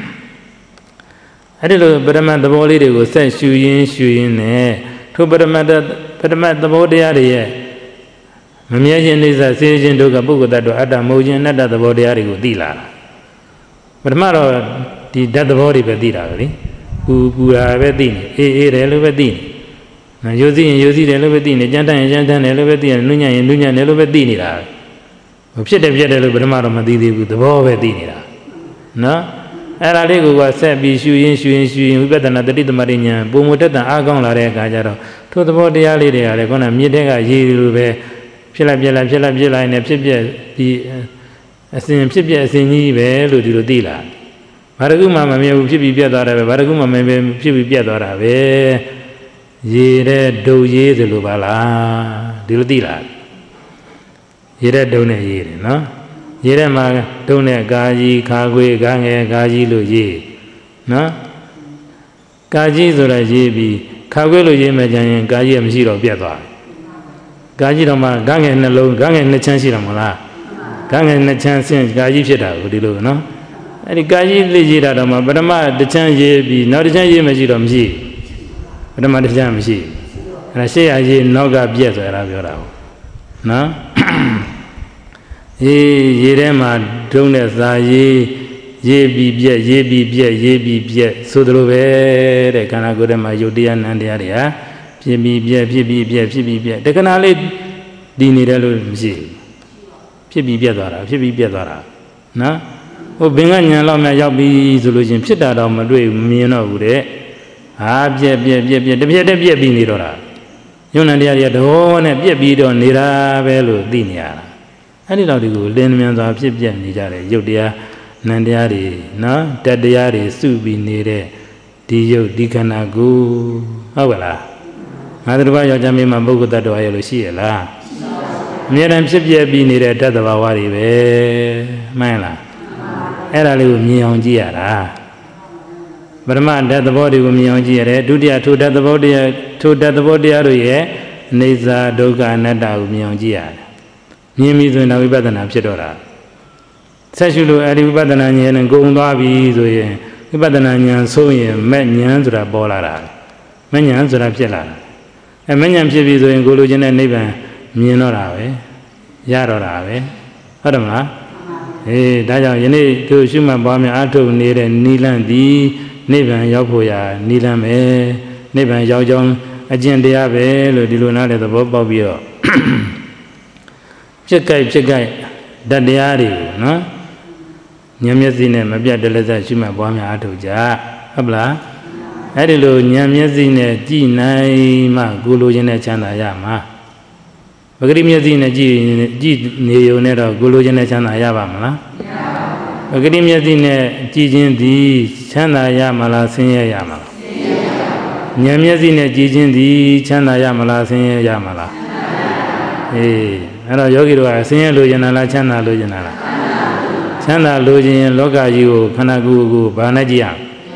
အဲ့ဒီလိုပရမတ်သဘောလေးတွေကိုဆက်ရှုရင်းရှုရင်းနဲ့ထိုပရမတ်ပရမတ်သဘောတရားတွေရဲ့မမြဲခြင်းအိစ္ဆာစေခြင်းဒုက္ခပုဂ္ဂိုလ်တ attva အတ္တမဟုတ်ခြင်းအနတ္တသဘောတရားတွေကိုသိလာတာပထမတော့ဒီဓာတ်သဘောတွေပဲသိတာပဲလေပူပူတာပဲသိနေအေးအေးတယ်လို့ပဲသိနေရိုးစီရင်ရိုးစီတယ်လို့ပဲသိနေကြမ်းတမ်းရင်ကြမ်းတမ်းတယ်လို့ပဲသိနေနုညံ့ရင်နုညံ့တယ်လို့ပဲသိနေတာဖြစ်တယ်ဖြစ်တယ်လို့ပထမတော့မသိသေးဘူးသဘောပဲသိနေတာနော်အဲ့ဒါလေးကိုကဆက်ပြီးရှုရင်းရှုရင်းရှုရင်းဝိပဿနာတတိသမารဉာဏ်ပုံမတက်တန်အားကောင်းလာတဲ့အခါကျတော့ထိုသဘောတရားလေးတွေကလည်းခုနမြစ်တဲ့ကရေလိုပဲဖြစ်လိုက်ပြက်လိုက်ဖြစ်လိုက်ပြက်လိုက်နဲ့ဖြစ်ပြက်ပြီးအစဉ်ဖြစ်ပြက်အစဉ်ကြီးပဲလို့ဒီလိုသိလာဘာတကူမှမမြဲဘူးဖြစ်ပြီးပြက်သွားတာပဲဘာတကူမှမမြဲဖြစ်ပြီးပြက်သွားတာပဲရေတဲ့ဒုံရေးသလိုပါလားဒီလိုသိလာရေတဲ့ဒုံနဲ့ရေးတယ်နော်ရေထဲမှာဒုံနဲ့ကာကြီးခါခွေကားငယ်ကာကြီးလို့ရေးနော်ကာကြီးဆိုတာရေးပြီးခါခွေလို့ရေးမှကြရင်ကာကြီးကမရှိတော့ပြတ်သွားကာကြီးတော့မှကားငယ်နှလုံးကားငယ်နှစ်ချမ်းရှိတယ်မဟုတ်လားကားငယ်နှစ်ချမ်းဆင်းကာကြီးဖြစ်တာကိုဒီလိုနော်အဲ့ဒီကာကြီးလေးရေးတာတော့မှပထမတစ်ချမ်းရေးပြီးနောက်တစ်ချမ်းရေးမရှိတော့မရှိပထမတစ်ချမ်းမရှိအဲ့ဒါရှေ့ရရေးနောက်ကပြက်ဆိုရတာပြောတာဟုတ်နော်ရေရေထဲမှာဒုံနဲ့စာရေးရေးပြီးပြက်ရေးပြီးပြက်ရေးပြီးပြက်ဆိုသလိုပဲတဲ့ခန္ဓာကိုယ်ထဲမှာယုတ်တရားနံတရားတွေဟာဖြစ်ပြီးပြက်ဖြစ်ပြီးပြက်ဖြစ်ပြီးပြက်တခဏလေးဒီနေတယ်လို့မရှိဘူးဖြစ်ပြီးပြက်သွားတာဖြစ်ပြီးပြက်သွားတာနော်ဟိုဘင်္ဂညာလောက်များရောက်ပြီဆိုလို့ချင်းဖြစ်တာတော့မတွေ့ဘူးမမြင်တော့ဘူးတဲ့ဟာပြက်ပြက်ပြက်ပြက်တစ်ပြက်တစ်ပြက်ပြီးနေတော့တာယုံနံတရားတွေကတော့နဲ့ပြက်ပြီးတော့နေတာပဲလို့သိနေရတာအဲ့ဒီတော့ဒီကိုလင်းမြန်စွာဖြစ်ပြနေကြတယ်ရုပ်တရားနံတရားတွေနော်တတရားတွေစုပြီးနေတဲ့ဒီရုပ်ဒီခန္ဓာကိုဟုတ်ကလားငါတို့ဘာယောက်ျားမင်းမပုဂ္ဂိုလ်တ attva ရလို့ရှိရလားမြေတံဖြစ်ပြပြီးနေတဲ့တတ်တဘာဝတွေပဲမှန်လားအဲ့ဒါလေးကိုမြင်အောင်ကြည့်ရတာပထမတတ်သဘောတွေကိုမြင်အောင်ကြည့်ရတယ်ဒုတိယထိုတတ်သဘောတရားထိုတတ်သဘောတရားတို့ရဲ့အနေစာဒုက္ခအနတ္တကိုမြင်အောင်ကြည့်ရတယ်မြင်ပြီဆိုရင်ဝိပဿနာဖြစ်တော့တာဆက်ရှုလို့အဲဒီဝိပဿနာဉာဏ်နဲ့ကုန်သွားပြီဆိုရင်ဝိပဿနာဉာဏ်ဆုံးရင်မဲ့ဉာဏ်ဆိုတာပေါ်လာတာမဲ့ဉာဏ်ဆိုတာဖြစ်လာတာအဲမဲ့ဉာဏ်ဖြစ်ပြီဆိုရင်ကိုလိုချင်တဲ့နိဗ္ဗာန်မြင်တော့တာပဲရတော့တာပဲဟုတ်တယ်မလားအေးဒါကြောင့်ယနေ့သူရှုမှတ်ပွားများအထုတ်နေတဲ့နိလန့်သည်နိဗ္ဗာန်ရောက်ဖို့ရာနိလန့်ပဲနိဗ္ဗာန်ရောက်ကြောင်းအကျင့်တရားပဲလို့ဒီလိုနားလည်းသဘောပေါက်ပြီးတော့ဖြစ်ကြိုက်ဖြစ်ကြိုက်ဓာတ်တရားတွေကိုနော်ဉာဏ်မျက်စိနဲ့မပြတ်တလက်ဆက်ရှုမှတ်ပွားများအထုတ်ကြဟုတ်ပလားအဲ့ဒီလိုဉာဏ်မျက်စိနဲ့ကြည်နိုင်မှကိုလိုချင်တဲ့ချမ်းသာရမှာပဂရိမျက်စိနဲ့ကြည်ကြည်နေုံနဲ့တော့ကိုလိုချင်တဲ့ချမ်းသာရပါမလားပဂရိမျက်စိနဲ့ကြည်ခြင်းသည်ချမ်းသာရမလားဆင်းရဲရမလားဉာဏ်မျက်စိနဲ့ကြည်ခြင်းသည်ချမ်းသာရမလားဆင်းရဲရမလားအေးအဲ့တော့ယောဂီတို့ကဆင်းရဲလိုချင်တာလားချမ်းသာလိုချင်တာလားချမ်းသာလိုချင်ရင်လောကကြီးကိုခန္ဓာကိုယ်ကိုဘာနဲ့ကြည့်ရ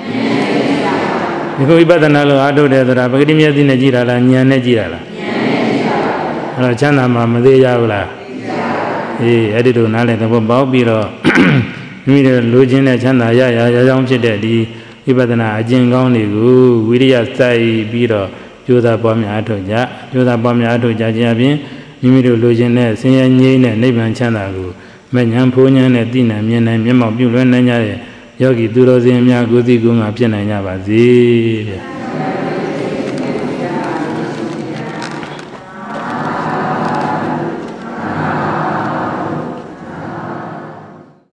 ဒီကိုဝိပဿနာလို့အားထုတ်တယ်ဆိုတာပဂတိမျက်စိနဲ့ကြည့်တာလားဉာဏ်နဲ့ကြည့်တာလားအဲ့တော့ချမ်းသာမှမသေးရဘူးလားအေးအဲ့ဒီလိုနားလည်သဘောပေါက်ပြီးတော့မိမိတို့လိုချင်တဲ့ချမ်းသာရရရကြောင်းဖြစ်တဲ့ဒီဝိပဿနာအကျင့်ကောင်းတွေကိုဝိရိယစိုက်ပြီးတော့ကြိုးစားပွားများအထောက်ကြကြိုးစားပွားများအထောက်ကြခြင်းအပြင်မိမိတို့လိုချင်တဲ့ဆင်းရဲငြိမ်းတဲ့နိဗ္ဗာန်ချမ်းသာကိုမဉ္ဇဉ်ဖိုးဉဏ်နဲ့သိနိုင်မြင်နိုင်မျက်မှောက်ပြုလွှဲနိုင်ကြတဲ့ယောဂီသူတော်စင်များကိုယ်စီကိုယ်ငါဖြစ်နိုင်ကြပါစေတဲ့